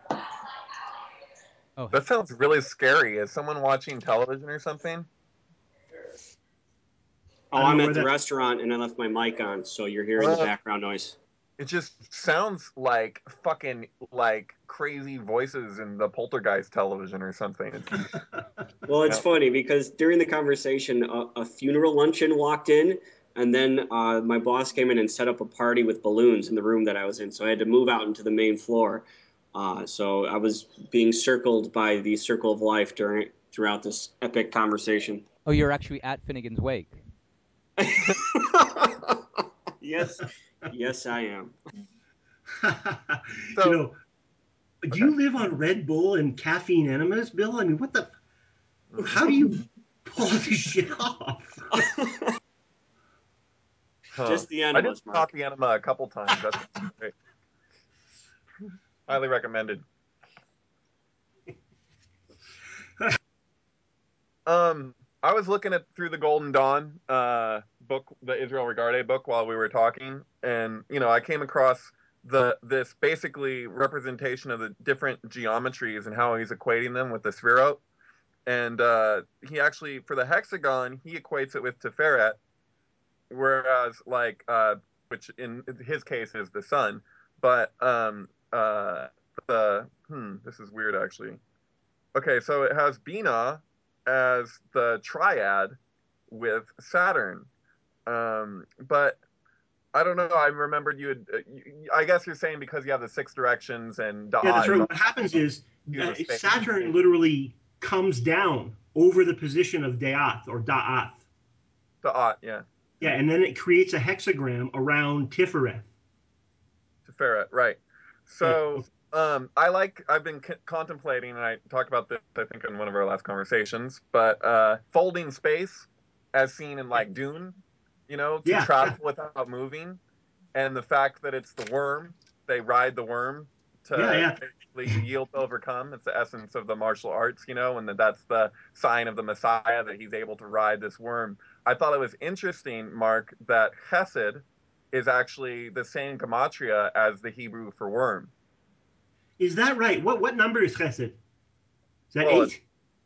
Oh, That sounds really scary. Is someone watching television or something? Oh, I don't I'm know at where the that- restaurant and I left my mic on, so you're hearing the Uh, background noise. It just sounds like fucking like crazy voices in the Poltergeist television or something. It's, Well, it's Yeah. funny because during the conversation, a, a funeral luncheon walked in, and then uh, my boss came in and set up a party with balloons in the room that I was in. So I had to move out into the main floor. Uh, so I was being circled by the circle of life during throughout this epic conversation. oh, you're actually at Finnegan's Wake. Yes, yes, I am. So- you know, do you live on Red Bull and caffeine enemas, Bill? I mean, what the? How do you pull this shit off? huh. Just the I enemas, did Mark. pop the enema a couple times. That's great. Highly recommended. Um, I was looking at through the Golden Dawn uh, book, the Israel Regardie book, while we were talking, and you know, I came across the this basically representation of the different geometries and how he's equating them with the Sphirot. And uh, he actually, for the hexagon, he equates it with Tiferet, whereas like, uh, which in his case is the sun, but um, uh, the hmm, this is weird actually. Okay, so it has Bina as the triad with Saturn. Um, but I don't know. I remembered you had. Uh, you, I guess you're saying because you have the six directions and Da'at Yeah, that's is right. on- What happens is Use uh, a space. Saturn literally comes down over the position of Death or Da'ath. Da'at, yeah, Yeah, and then it creates a hexagram around Tiferet. Tiferet, right. So um, I like. I've been c- contemplating, and I talked about this, I think, in one of our last conversations. But uh, folding space, as seen in like Dune, you know, to Yeah, travel yeah. without moving, and the fact that it's the worm, they ride the worm to Yeah, yeah. basically yield to overcome. It's the essence of the martial arts, you know, and that that's the sign of the Messiah that he's able to ride this worm. I thought it was interesting, Mark, that Chesed is actually the same gematria as the Hebrew for worm. Is that right? What what number is Chesed? Is that Well, eight?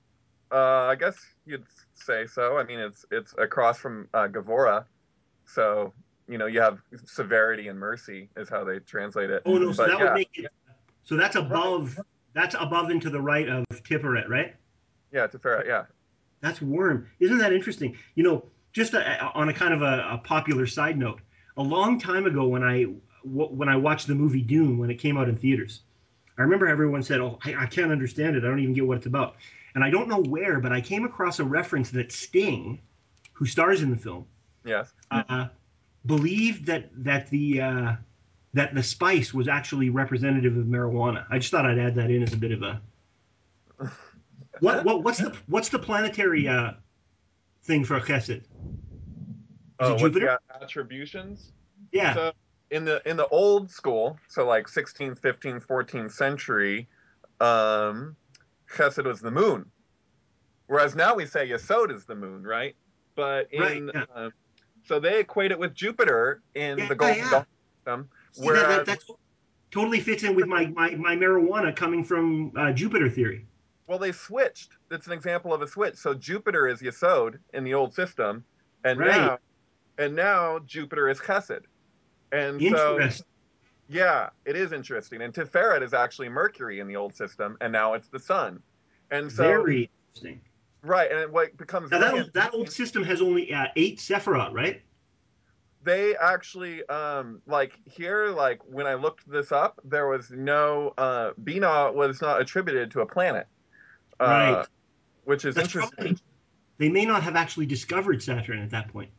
Uh, I guess you'd say so. I mean, it's it's across from uh, Gavora, so you know you have severity and mercy is how they translate it. Oh no, so But that yeah, would make it. So that's above. That's above and to the right of Tiferet, right? yeah, Tiferet, yeah. That's worm. Isn't that interesting? You know, just a, on a kind of a, a popular side note, a long time ago when I when I watched the movie Dune when it came out in theaters, I remember everyone said, "Oh, I, I can't understand it. I don't even get what it's about." And I don't know where, but I came across a reference that Sting, who stars in the film, Yes. uh, believed that that the uh, that the spice was actually representative of marijuana. I just thought I'd add that in as a bit of a what what what's the what's the planetary uh, thing for Chesed? Is Oh, it what's Jupiter? the attributions? Yeah. So in the in the old school, so like sixteenth, fifteenth, fourteenth century, um, Chesed was the moon. Whereas now we say Yesod is the moon, right? But Right. in Yeah. um, so they equate it with Jupiter in Yeah. the Golden yeah. Dawn system, See, that, that whereas that totally fits in with my my, my marijuana coming from uh, Jupiter theory. well they switched. It's an example of a switch. So Jupiter is Yesod in the old system, and Right. now and now Jupiter is Chesed. And so Interesting. yeah, it is interesting. And Tiferet is actually Mercury in the old system, and now it's the sun. And so Very interesting. right, and what becomes Now really that old, that old system has only uh, eight Sephirot, right? they actually um like here, like when I looked this up, there was no uh Bina was not attributed to a planet, uh Right. which is That's interesting. probably they may not have actually discovered Saturn at that point.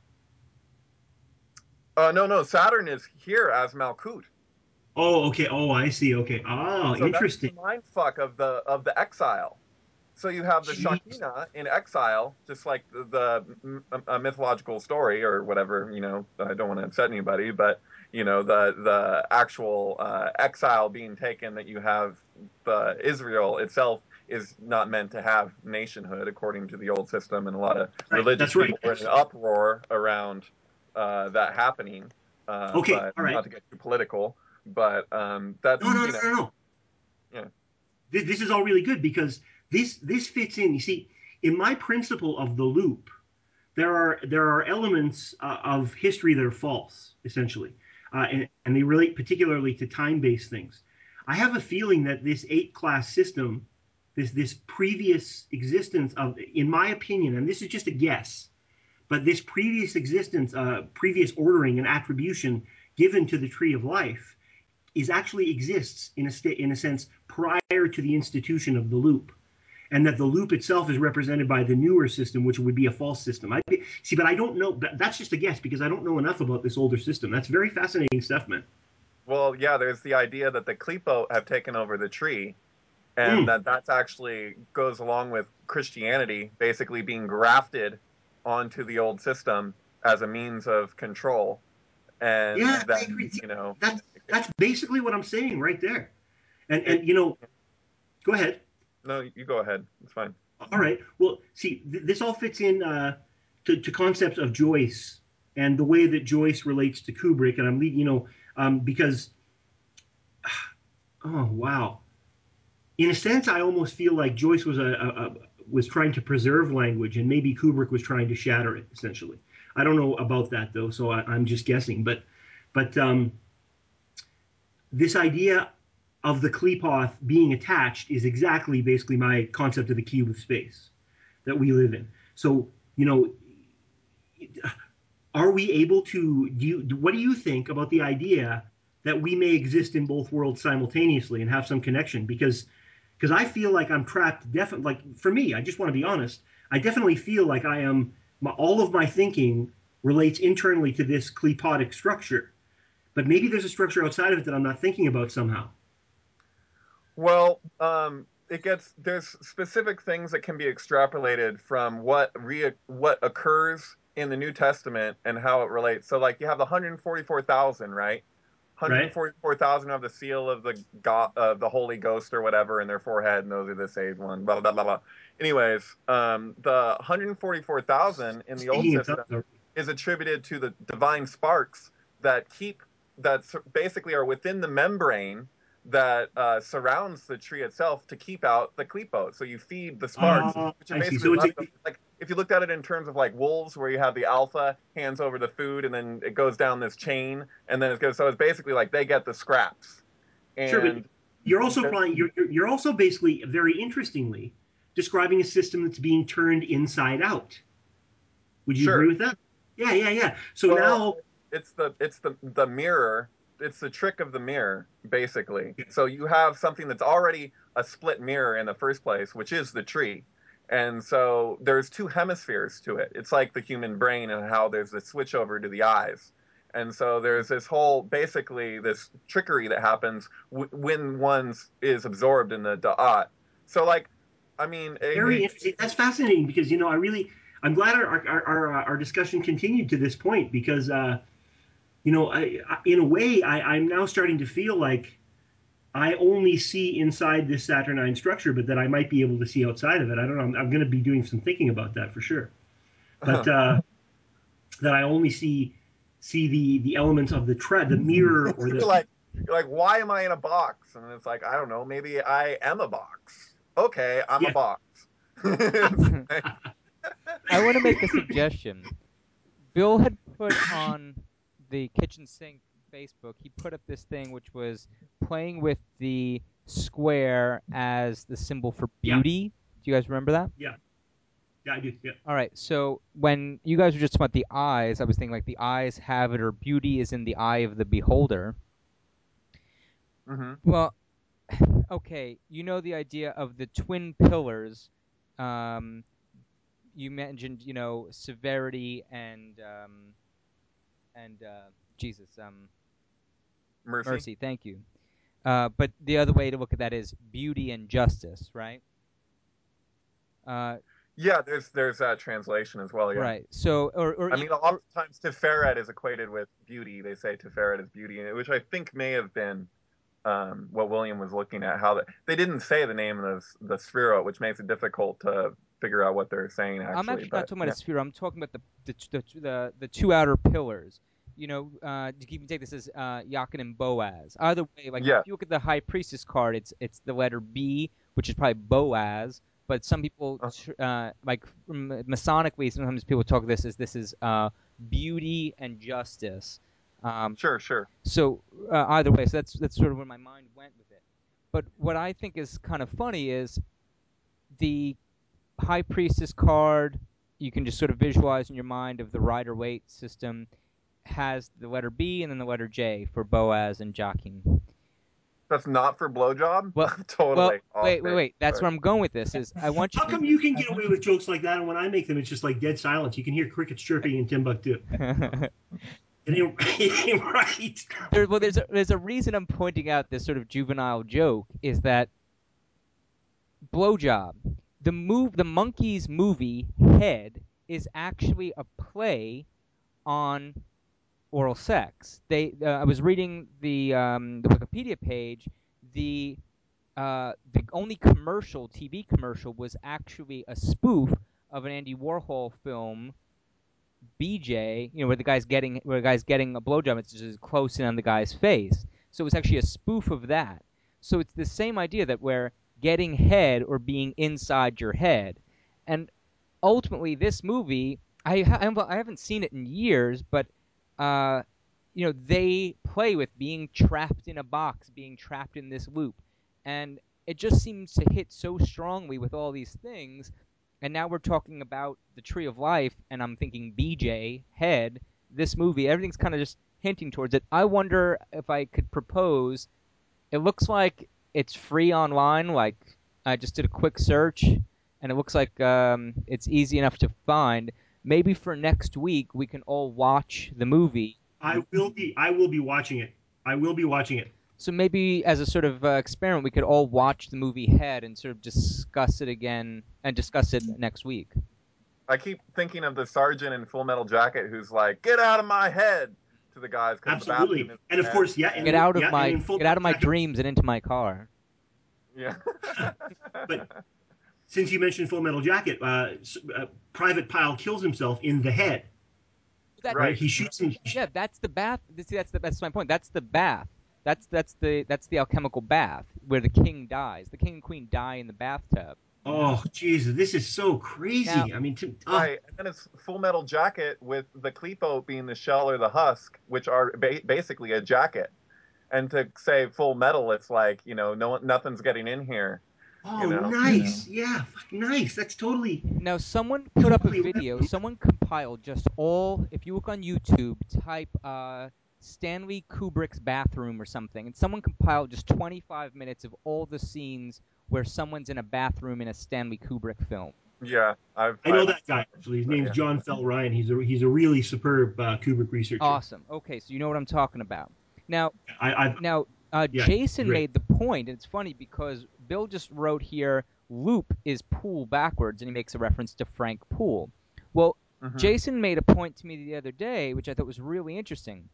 Uh no, no, Saturn is here as Malkut. Oh, okay. Oh, I see. Okay. Oh, So that's interesting. the mind fuck of the of the exile. So you have the Jeez. Shakina in exile, just like the, the uh, mythological story or whatever. You know, I don't want to upset anybody, but you know, the the actual uh, exile being taken that you have, the Israel itself is not meant to have nationhood according to the old system, and a lot of Right. religious That's right. people were in an uproar around uh, that happening. Uh, Okay. but All right. not to get too political, but um, that's No, no, you no, know, no, no. yeah, This, this is all really good because this this fits in. You see, in my principle of the loop, there are there are elements uh, of history that are false, essentially, uh, and, and they relate particularly to time-based things. I have a feeling that this eight-class system, this this previous existence of, in my opinion, and this is just a guess, but this previous existence, uh, previous ordering and attribution given to the tree of life, is actually exists in a state, in a sense, prior to the institution of the loop, and that the loop itself is represented by the newer system, which would be a false system. I see, but I don't know. That's just a guess because I don't know enough about this older system. That's very fascinating stuff, man. well, yeah, there's the idea that the Klipo have taken over the tree, and Mm. that that's actually goes along with Christianity basically being grafted onto the old system as a means of control, and Yeah, I that agree. See, you know, that's that's basically what I'm saying right there. And it, and you know, go ahead. no, you go ahead, it's fine. All right. Well, see, th- this all fits in uh, to, to concepts of Joyce and the way that Joyce relates to Kubrick. And I'm leading, you know, um, because, oh wow, in a sense, I almost feel like Joyce was a, a, a was trying to preserve language, and maybe Kubrick was trying to shatter it. Essentially, I don't know about that though, so I, I'm just guessing. But but um, this idea of the Klepoth being attached is exactly basically my concept of the cube of space that we live in. So you know, are we able to do you, what do you think about the idea that we may exist in both worlds simultaneously and have some connection? Because because I feel like I'm trapped. Definitely, like for me, I just want to be honest. I definitely feel like I am. My, all of my thinking relates internally to this klepotic structure, but maybe there's a structure outside of it that I'm not thinking about somehow. Well, um, it gets there's specific things that can be extrapolated from what re what occurs in the New Testament and how it relates. So, like, you have the one hundred forty-four thousand, right? Right? one hundred forty-four thousand have the seal of the God, of the Holy Ghost or whatever in their forehead, and those are the saved ones. Blah blah blah blah. Anyways, um, the one hundred forty-four thousand in the Old Speaking of System tongues, is attributed to the divine sparks that keep that basically are within the membrane that uh, surrounds the tree itself to keep out the klipo. So you feed the sparks, uh, which are I see. basically So it's a, leftovers. Like if you looked at it in terms of like wolves, where you have the alpha hands over the food, and then it goes down this chain, and then it goes. So it's basically like they get the scraps, sure, but and you're also the, you're, you're you're also basically very interestingly describing a system that's being turned inside out. Would you agree sure. with that? Yeah, yeah, yeah. So Well, now, it's the it's the the mirror. It's the trick of the mirror, basically. So you have something that's already a split mirror in the first place, which is the tree. And so there's two hemispheres to it. It's like the human brain and how there's a switch over to the eyes. And so there's this whole, basically, this trickery that happens w- when one is absorbed in the da'at. So, like, I mean, it, very it, interesting. That's fascinating because you know I really I'm glad our our our, our discussion continued to this point because uh, you know I, I, in a way I, I'm now starting to feel like I only see inside this Saturnine structure, but that I might be able to see outside of it. I don't know. I'm, I'm going to be doing some thinking about that for sure. But uh, that I only see see the the elements of the tre- the mirror or you're the like, you're like, why am I in a box? And it's like, I don't know, maybe I am a box. Okay, I'm a yeah. box. I want to make a suggestion. Bill had put on the kitchen sink Facebook, he put up this thing which was playing with the square as the symbol for Yeah, beauty. Do you guys remember that? yeah, Yeah, I do. Yeah. All right. So when you guys were just talking about the eyes, I was thinking like the eyes have it, or beauty is in the eye of the beholder. Mm-hmm. Well, okay, you know the idea of the twin pillars. Um, you mentioned, you know, severity and um, and uh, Jesus, um, Mercy. mercy. Thank you. Uh, but the other way to look at that is beauty and justice, right? Uh, Yeah, there's there's that translation as well. Yeah. right. So, or or, I e- mean, or oftentimes Tiferet is equated with beauty. They say Tiferet is beauty, which I think may have been um, what William was looking at. How the, they didn't say the name of the the Sphira, which makes it difficult to figure out what they're saying I'm actually. actually not But talking about yeah. a sphere. I'm talking about the the the the, the two outer pillars. You know, uh, you can take this as uh, Jachin and Boaz. Either way, like Yeah. if you look at the High Priestess card, it's it's the letter B, which is probably Boaz. But some people, Uh, tr- uh, like m- Masonically, sometimes people talk this as this is uh, beauty and justice. Um, Sure, sure. so uh, either way, so that's that's sort of where my mind went with it. But what I think is kind of funny is the High Priestess card. You can just sort of visualize in your mind of the Rider Waite system has the letter B and then the letter J for Boaz and Jachin. That's not for blowjob. Well, well, Totally off wait, wait, base. wait. That's Sorry. where I'm going with this. Is I want How you. come you can get away with jokes like that, and when I make them, it's just like dead silence? You can hear crickets chirping in Timbuktu. It ain't, it ain't right. there, well, there's a, there's a reason I'm pointing out this sort of juvenile joke is that blowjob, the move, the Monkeys movie Head is actually a play on oral sex. They, uh, I was reading the um, the Wikipedia page. The uh, the only commercial, T V commercial, was actually a spoof of an Andy Warhol film, B J. You know, where the guy's getting where the guy's getting a blowjob. It's just close in on the guy's face. So it was actually a spoof of that. So it's the same idea that we're getting head or being inside your head, and ultimately this movie, I ha- I haven't seen it in years, but uh, you know, they play with being trapped in a box, being trapped in this loop, and it just seems to hit so strongly with all these things. And now we're talking about the Tree of Life, and I'm thinking B J, Head, this movie, everything's kind of just hinting towards it. I wonder if I could propose. It looks like it's free online. Like I just did a quick search, and it looks like um, it's easy enough to find. Maybe for next week we can all watch the movie. I will be. I will be watching it. I will be watching it. So maybe as a sort of uh, experiment, we could all watch the movie Head and sort of discuss it again and discuss it next week. I keep thinking of the sergeant in Full Metal Jacket who's like, "Get out of my head," to the guys because the bathroom Absolutely, is and of head. course, yeah, and Get in, out of yeah, and my in full get out of my jacket. dreams and into my car. Yeah. But since you mentioned Full Metal Jacket, uh, uh, Private Pyle kills himself in the head. That, Right? Right. He shoots him. Yeah, that's the bath. See, that's the, that's my point. That's the bath. That's that's the that's the alchemical bath where the king dies. The king and queen die in the bathtub. Oh, Jesus, this is so crazy. Now, I mean, to, oh, Right, and then it's Full Metal Jacket with the Kleepo being the shell or the husk, which are ba- basically a jacket. And to say Full Metal, it's like, you know, no nothing's getting in here. oh, You know? nice. Yeah, nice. That's totally, now someone put up a totally. video. Someone compiled just all. If you look on YouTube, type uh, Stanley Kubrick's bathroom or something, and someone compiled just twenty-five minutes of all the scenes where someone's in a bathroom in a Stanley Kubrick film. Yeah, I've. I know I've, that guy actually. His name's yeah. John Fell Ryan. He's a he's a really superb uh, Kubrick researcher. Awesome. Okay, so you know what I'm talking about. Now, I, I've Now, uh, Yeah, Jason great. made the point, and it's funny because Bill just wrote here, loop is pool backwards, and he makes a reference to Frank Poole. Well, Mhm. Jason made a point to me the other day, which I thought was really interesting.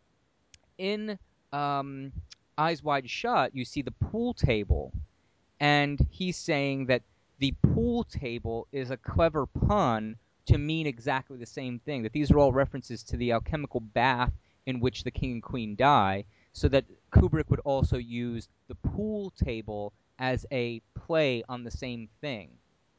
In um, Eyes Wide Shut, you see the pool table, and he's saying that the pool table is a clever pun to mean exactly the same thing, that these are all references to the alchemical bath in which the king and queen die, so that Kubrick would also use the pool table as a play on the same thing,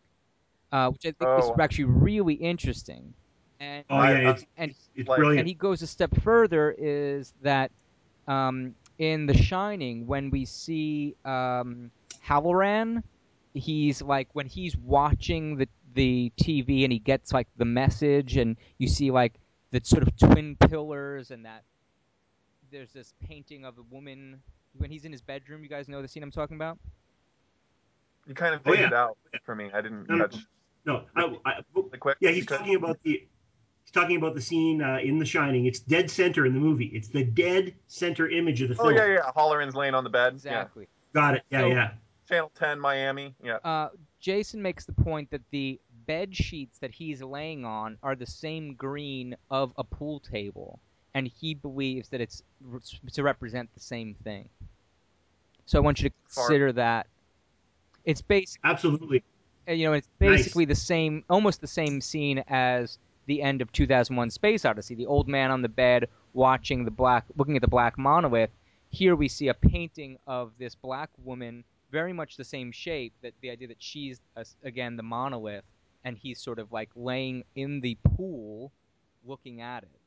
uh, which I think was Oh, actually really interesting. And Oh I, yeah, I it's and it's, it's like- and brilliant. he goes a step further is that um, in The Shining, when we see um, Halloran, he's like when he's watching the the T V and he gets like the message, and you see like the sort of twin pillars, and that there's this painting of a woman when he's in his bedroom. You guys know the scene I'm talking about? You kind of Oh, faded yeah. out for me. I didn't No, no, catch. no. I, I, Really quick. yeah, he's because- talking about the he's talking about the scene uh, in The Shining. It's dead center in the movie. It's the dead center image of the Oh film. yeah, yeah. Hollerin's laying on the bed. Exactly. Got it. Yeah, So- yeah. Yeah. Channel ten, Miami. Yeah. Uh, Jason makes the point that the bed sheets that he's laying on are the same green of a pool table, and he believes that it's r- to represent the same thing. So I want you to consider that. It's basically, Absolutely. you know, it's Nice. basically the same, almost the same scene as the end of two thousand one: Space Odyssey. The old man on the bed watching the black, looking at the black monolith. Here we see a painting of this black woman, very much the same shape. That the idea that she's uh, again the monolith, and he's sort of like laying in the pool, looking at it.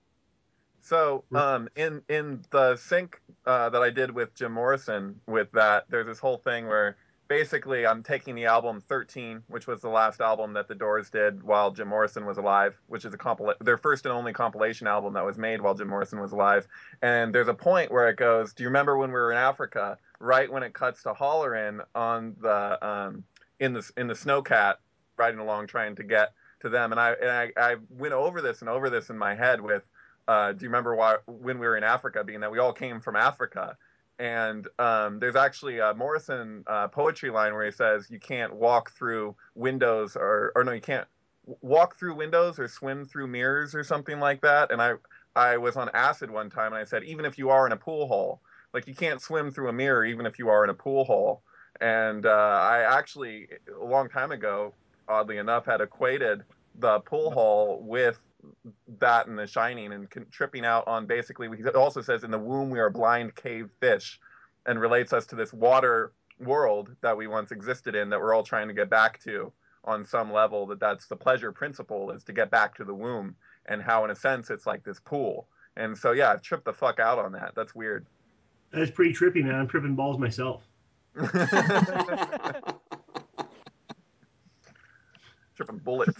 So, um, in in the sync uh, that I did with Jim Morrison with that, there's this whole thing where basically I'm taking the album thirteen, which was the last album that the Doors did while Jim Morrison was alive, which is a compil- their first and only compilation album that was made while Jim Morrison was alive. And there's a point where it goes, "Do you remember when we were in Africa?" Right when it cuts to Hollerin on the um, in the in the snowcat riding along trying to get to them, and I and I, I went over this and over this in my head with. Uh, do you remember why, when we were in Africa, being that we all came from Africa? And um, there's actually a Morrison uh, poetry line where he says, you can't walk through windows or, or no, you can't walk through windows or swim through mirrors or something like that. And I, I was on acid one time and I said, even if you are in a pool hole, like you can't swim through a mirror, even if you are in a pool hole. And uh, I actually, a long time ago, oddly enough, had equated the pool hall with that and The Shining and tripping out on basically, he also says in the womb we are blind cave fish, and relates us to this water world that we once existed in that we're all trying to get back to on some level. That that's the pleasure principle, is to get back to the womb, and how in a sense it's like this pool. And so yeah, I've tripped the fuck out on that. That's weird. That's pretty trippy, man. I'm tripping balls myself. Tripping bullets.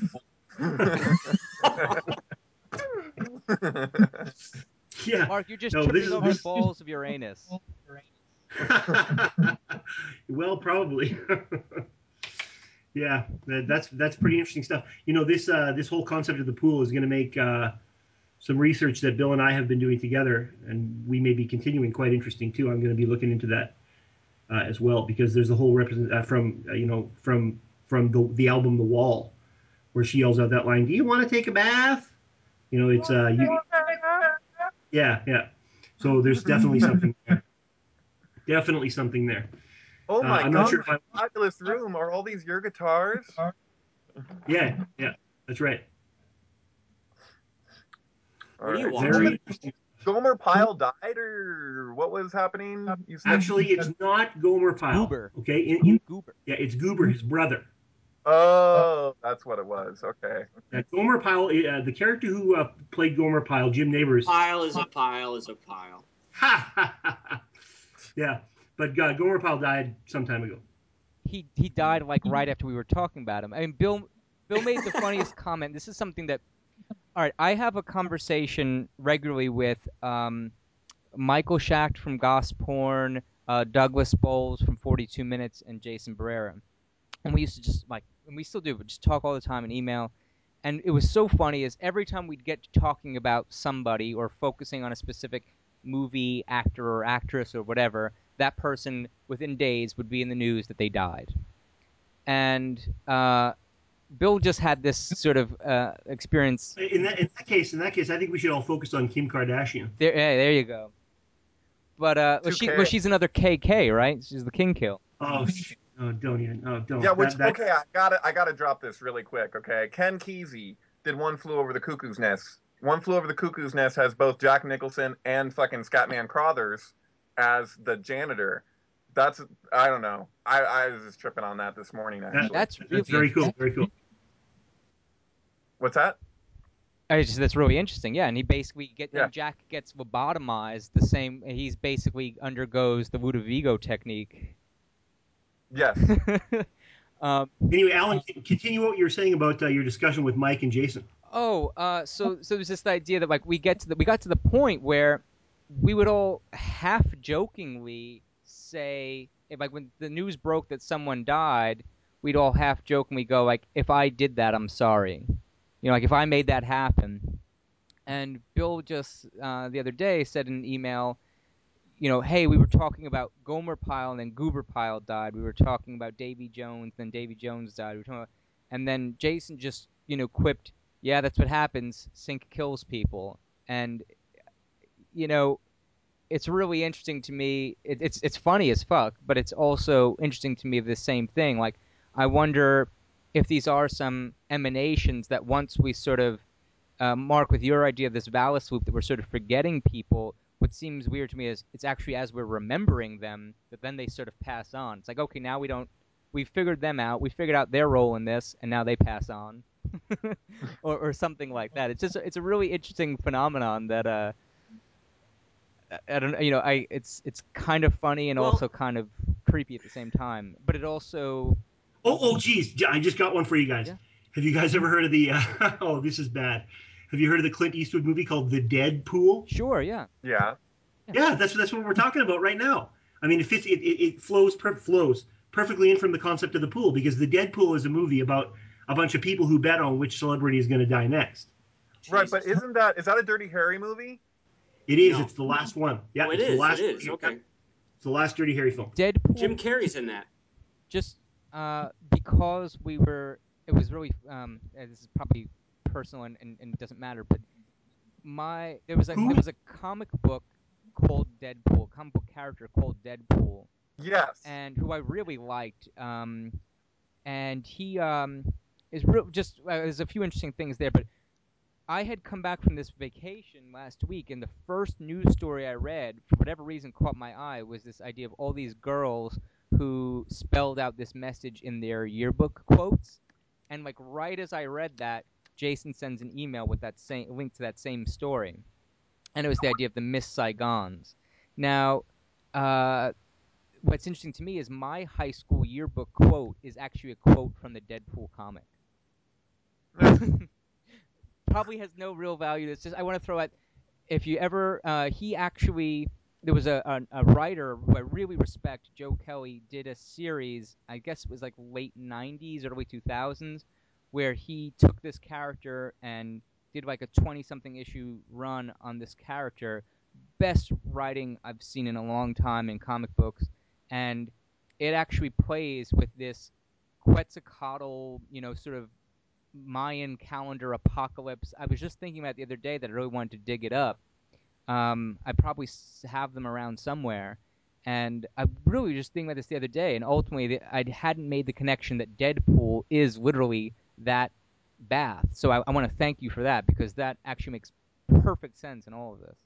Yeah. Mark, you're just No, tripping this is- over this- the balls of Uranus. Well, probably. Yeah, that, that's that's pretty interesting stuff. You know, this uh, this whole concept of the pool is going to make uh, some research that Bill and I have been doing together, and we may be continuing, quite interesting too. I'm going to be looking into that uh, as well, because there's a whole represent uh, from uh, you know from from the the album The Wall, where she yells out that line, "Do you want to take a bath?" You know, it's uh, you, yeah, yeah. So there's definitely something there. Definitely something there. Oh Uh, my I'm god! not sure if I- Fabulous room. Are all these your guitars? Yeah, yeah, that's right. All What are you right. watching? Very interesting. Gomer Pyle died, or what was happening? You said. Actually, it's not Gomer Pyle. Goober. Okay, in, in, Goober. yeah, it's Goober, his brother. Oh, that's what it was. Okay. Yeah, Gomer Pyle, uh, the character who uh, played Gomer Pyle, Jim Neighbors. Pile is a pile is a pile. Ha ha ha ha. Yeah, but uh, Gomer Pyle died some time ago. He he died like right after we were talking about him. I mean, Bill Bill made the funniest comment. This is something that, all right, I have a conversation regularly with um, Michael Schacht from Goss Porn, uh, Douglas Bowles from forty-two minutes, and Jason Barrera. And we used to just like, and we still do, but just talk all the time and email. And it was so funny is every time we'd get to talking about somebody or focusing on a specific movie, actor or actress or whatever, that person within days would be in the news that they died. And uh, Bill just had this sort of uh, experience. In that, in that case, in that case, I think we should all focus on Kim Kardashian. There, hey, there you go. But uh, well, she, well, she's another K K, right? She's the King Kill. Oh, shit. Oh, don't even. Oh, don't. Yeah, which That- that- okay, I gotta I gotta drop this really quick. Okay, Ken Kesey did One Flew Over the Cuckoo's Nest. One Flew Over the Cuckoo's Nest has both Jack Nicholson and fucking Scatman Crothers as the janitor. That's I don't know. I, I was just tripping on that this morning. Actually, That's really That's very cool. interesting. Very cool. What's that? I just, that's really interesting. Yeah, and he basically get Yeah. and Jack gets lobotomized the same. He's basically undergoes the Ludovico technique. Yes. um, Anyway, Alan, continue what you were saying about uh, your discussion with Mike and Jason. oh, uh, so so there's this idea that like we get to the we got to the point where we would all half jokingly say, if, like when the news broke that someone died, we'd all half jokingly go like, if I did that, I'm sorry. You know, like if I made that happen. And Bill just uh, the other day said in an email, you know, hey, we were talking about Gomer Pyle and then Goober Pyle died. We were talking about Davy Jones, then Davy Jones died. We were talking about, and then Jason just, you know, quipped, yeah, that's what happens. Sync kills people. And, you know, it's really interesting to me. It, it's it's funny as fuck, but it's also interesting to me of the same thing. Like, I wonder if these are some emanations that once we sort of uh, Mark, with your idea of this Valis loop that we're sort of forgetting people, what seems weird to me is it's actually as we're remembering them that then they sort of pass on. It's like, okay, now we don't, we figured them out, we figured out their role in this, and now they pass on, or or something like that. It's just it's a really interesting phenomenon that uh, I don't know, you know, I it's it's kind of funny and Well- also kind of creepy at the same time, but it also Oh, oh, geez, I just got one for you guys. Yeah. Have you guys ever heard of the? Uh, oh, this is bad. Have you heard of the Clint Eastwood movie called The Dead Pool? sure, yeah, Yeah. Yeah, that's that's what we're talking about right now. I mean, it fits. It, it, it flows per, flows perfectly in from the concept of the pool because The Dead Pool is a movie about a bunch of people who bet on which celebrity is going to die next. Right, but Jesus. isn't that is that a Dirty Harry movie? It is. No. It's the last one. Yeah, Oh, it it's the is. last. It is. yeah, Okay. It's the last Dirty Harry film. Deadpool. Jim Carrey's in that. Just uh, because we were, it was really. Um, and this is probably personal and, and, and it doesn't matter, but my there was a Who? there was a comic book called Deadpool, a comic book character called Deadpool, Yes. and who I really liked. Um, and he um is real. Just uh, there's a few interesting things there, but I had come back from this vacation last week, and the first news story I read, for whatever reason, caught my eye was this idea of all these girls who spelled out this message in their yearbook quotes. And like right as I read that, Jason sends an email with that same link to that same story, and it was the idea of the Miss Saigons. Now, uh, what's interesting to me is my high school yearbook quote is actually a quote from the Deadpool comic. Probably has no real value. It's just I want to throw out, if you ever, uh, he actually, there was a, a, a writer who I really respect, Joe Kelly, did a series, I guess it was like late nineties, early two thousands, where he took this character and did like a twenty-something issue run on this character. Best writing I've seen in a long time in comic books. And it actually plays with this Quetzalcoatl, you know, sort of Mayan calendar apocalypse. I was just thinking about it the other day that I really wanted to dig it up. Um, I probably s- have them around somewhere. And I really was just thinking about this the other day, and ultimately the, I hadn't made the connection that Deadpool is literally that bath. So I, I want to thank you for that, because that actually makes perfect sense in all of this.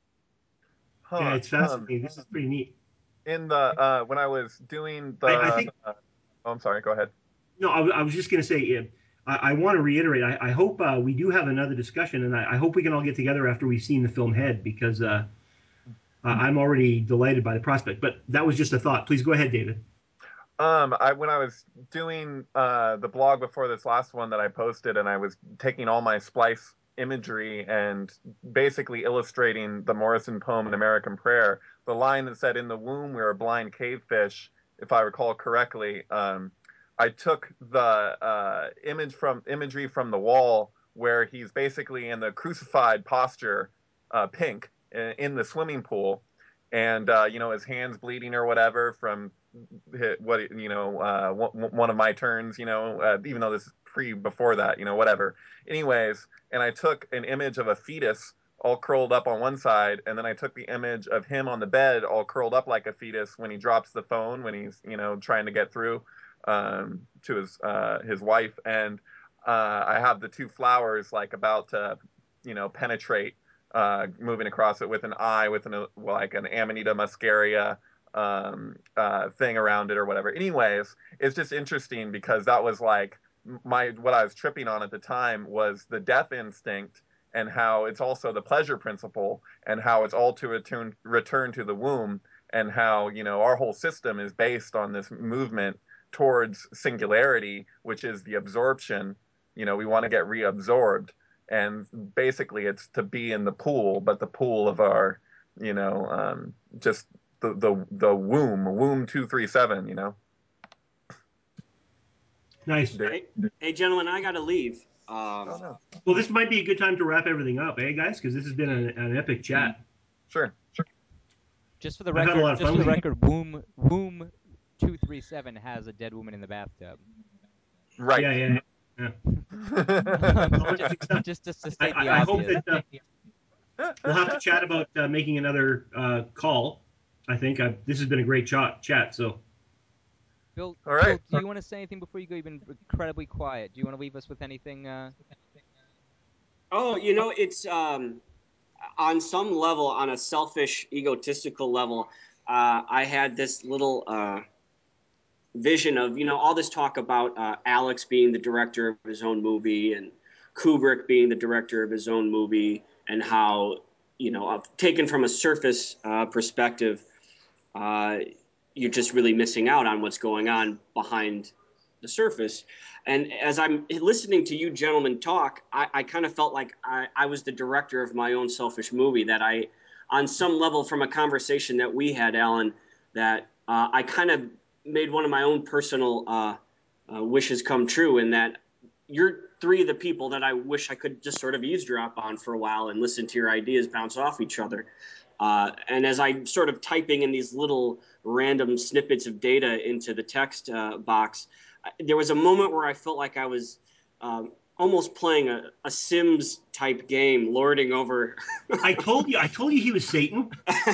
Huh. Yeah, it's Um, fascinating. This is pretty neat. in the uh, when I was doing the, I, I think. uh, oh, I'm sorry. Go ahead. No, I, I was just going to say. Uh, I, I want to reiterate. I, I hope uh, we do have another discussion, and I, I hope we can all get together after we've seen the film Head, because uh, uh, I'm already delighted by the prospect. But that was just a thought. Please go ahead, David. Um, I when I was doing uh, the blog before this last one that I posted, and I was taking all my splice imagery and basically illustrating the Morrison poem, An American Prayer. The line that said, "In the womb we are blind cave fish," if I recall correctly. Um, I took the uh, image from imagery from the wall where he's basically in the crucified posture, uh, pink, in, in the swimming pool, and uh, you know, his hands bleeding or whatever from what you know uh, one of my turns, you know, uh, even though this is pre before that, you know, whatever. Anyways, and I took an image of a fetus all curled up on one side, and then I took the image of him on the bed all curled up like a fetus when he drops the phone, when he's, you know, trying to get through um, to his uh, his wife, and uh, I have the two flowers like about to, you know, penetrate, uh, moving across it with an eye, with an like an Amanita muscaria um, uh, thing around it or whatever. Anyways, it's just interesting because that was like my what I was tripping on at the time was the death instinct, and how it's also the pleasure principle, and how it's all to return return to the womb, and how, you know, our whole system is based on this movement towards singularity, which is the absorption. You know, we want to get reabsorbed, and basically it's to be in the pool, but the pool of our, you know, um, just the the the womb, womb two three seven. You know. Nice. Hey, hey, gentlemen, I got to leave. Um, Oh, no. Well, this might be a good time to wrap everything up, eh, guys? Because this has been an, an epic chat. Sure. Just for the I've had a record, lot of just fun for the with you. record, Womb Womb two three seven has a dead woman in the bathtub. Right. Yeah, yeah, yeah. just, just, just to I, state the I, I hope obvious. that uh, we'll have to chat about uh, making another uh, call. I think I, this has been a great chat. Chat. So, Bill, All right. Bill, do you want to say anything before you go? You've been incredibly quiet. Do you want to leave us with anything? Uh... oh, you know, it's um, on some level, on a selfish, egotistical level, uh, I had this little uh, vision of, you know, all this talk about uh, Alex being the director of his own movie and Kubrick being the director of his own movie, and how, you know, uh, taken from a surface uh, perspective, uh, you're just really missing out on what's going on behind the surface. And as I'm listening to you gentlemen talk, I, I kind of felt like I, I was the director of my own selfish movie, that I, on some level from a conversation that we had, Alan, that uh, I kind of made one of my own personal uh, uh, wishes come true, in that you're three of the people that I wish I could just sort of eavesdrop on for a while and listen to your ideas bounce off each other. Uh, and as I'm sort of typing in these little random snippets of data into the text uh, box, there was a moment where I felt like I was um, almost playing a, a Sims type game, lording over. I told you, I told you he was Satan.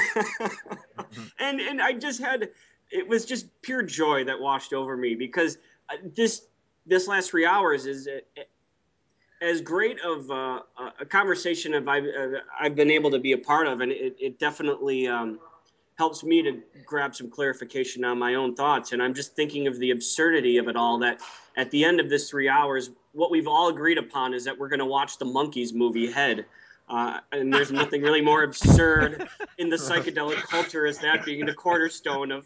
and and I just had, it was just pure joy that washed over me, because uh, this this last three hours is uh, as great of uh, a conversation as I've, uh, I've been able to be a part of, and it, it definitely um, helps me to grab some clarification on my own thoughts. And I'm just thinking of the absurdity of it all, that at the end of this three hours, what we've all agreed upon is that we're going to watch the Monkees movie Head. Uh, and there's nothing really more absurd in the psychedelic culture as that being the cornerstone of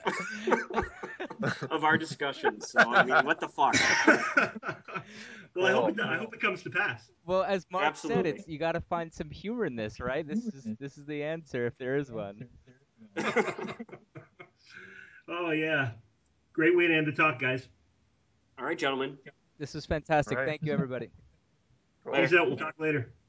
of our discussion. So, I mean, what the fuck? Well, I hope it, I hope it comes to pass. Well, as Mark Absolutely. said, it's you got to find some humor in this, right? This is this is the answer if there is one. Oh yeah, great way to end the talk, guys. All right, gentlemen. This was fantastic. Right. Thank you, everybody. Cool. Peace out. We'll talk later.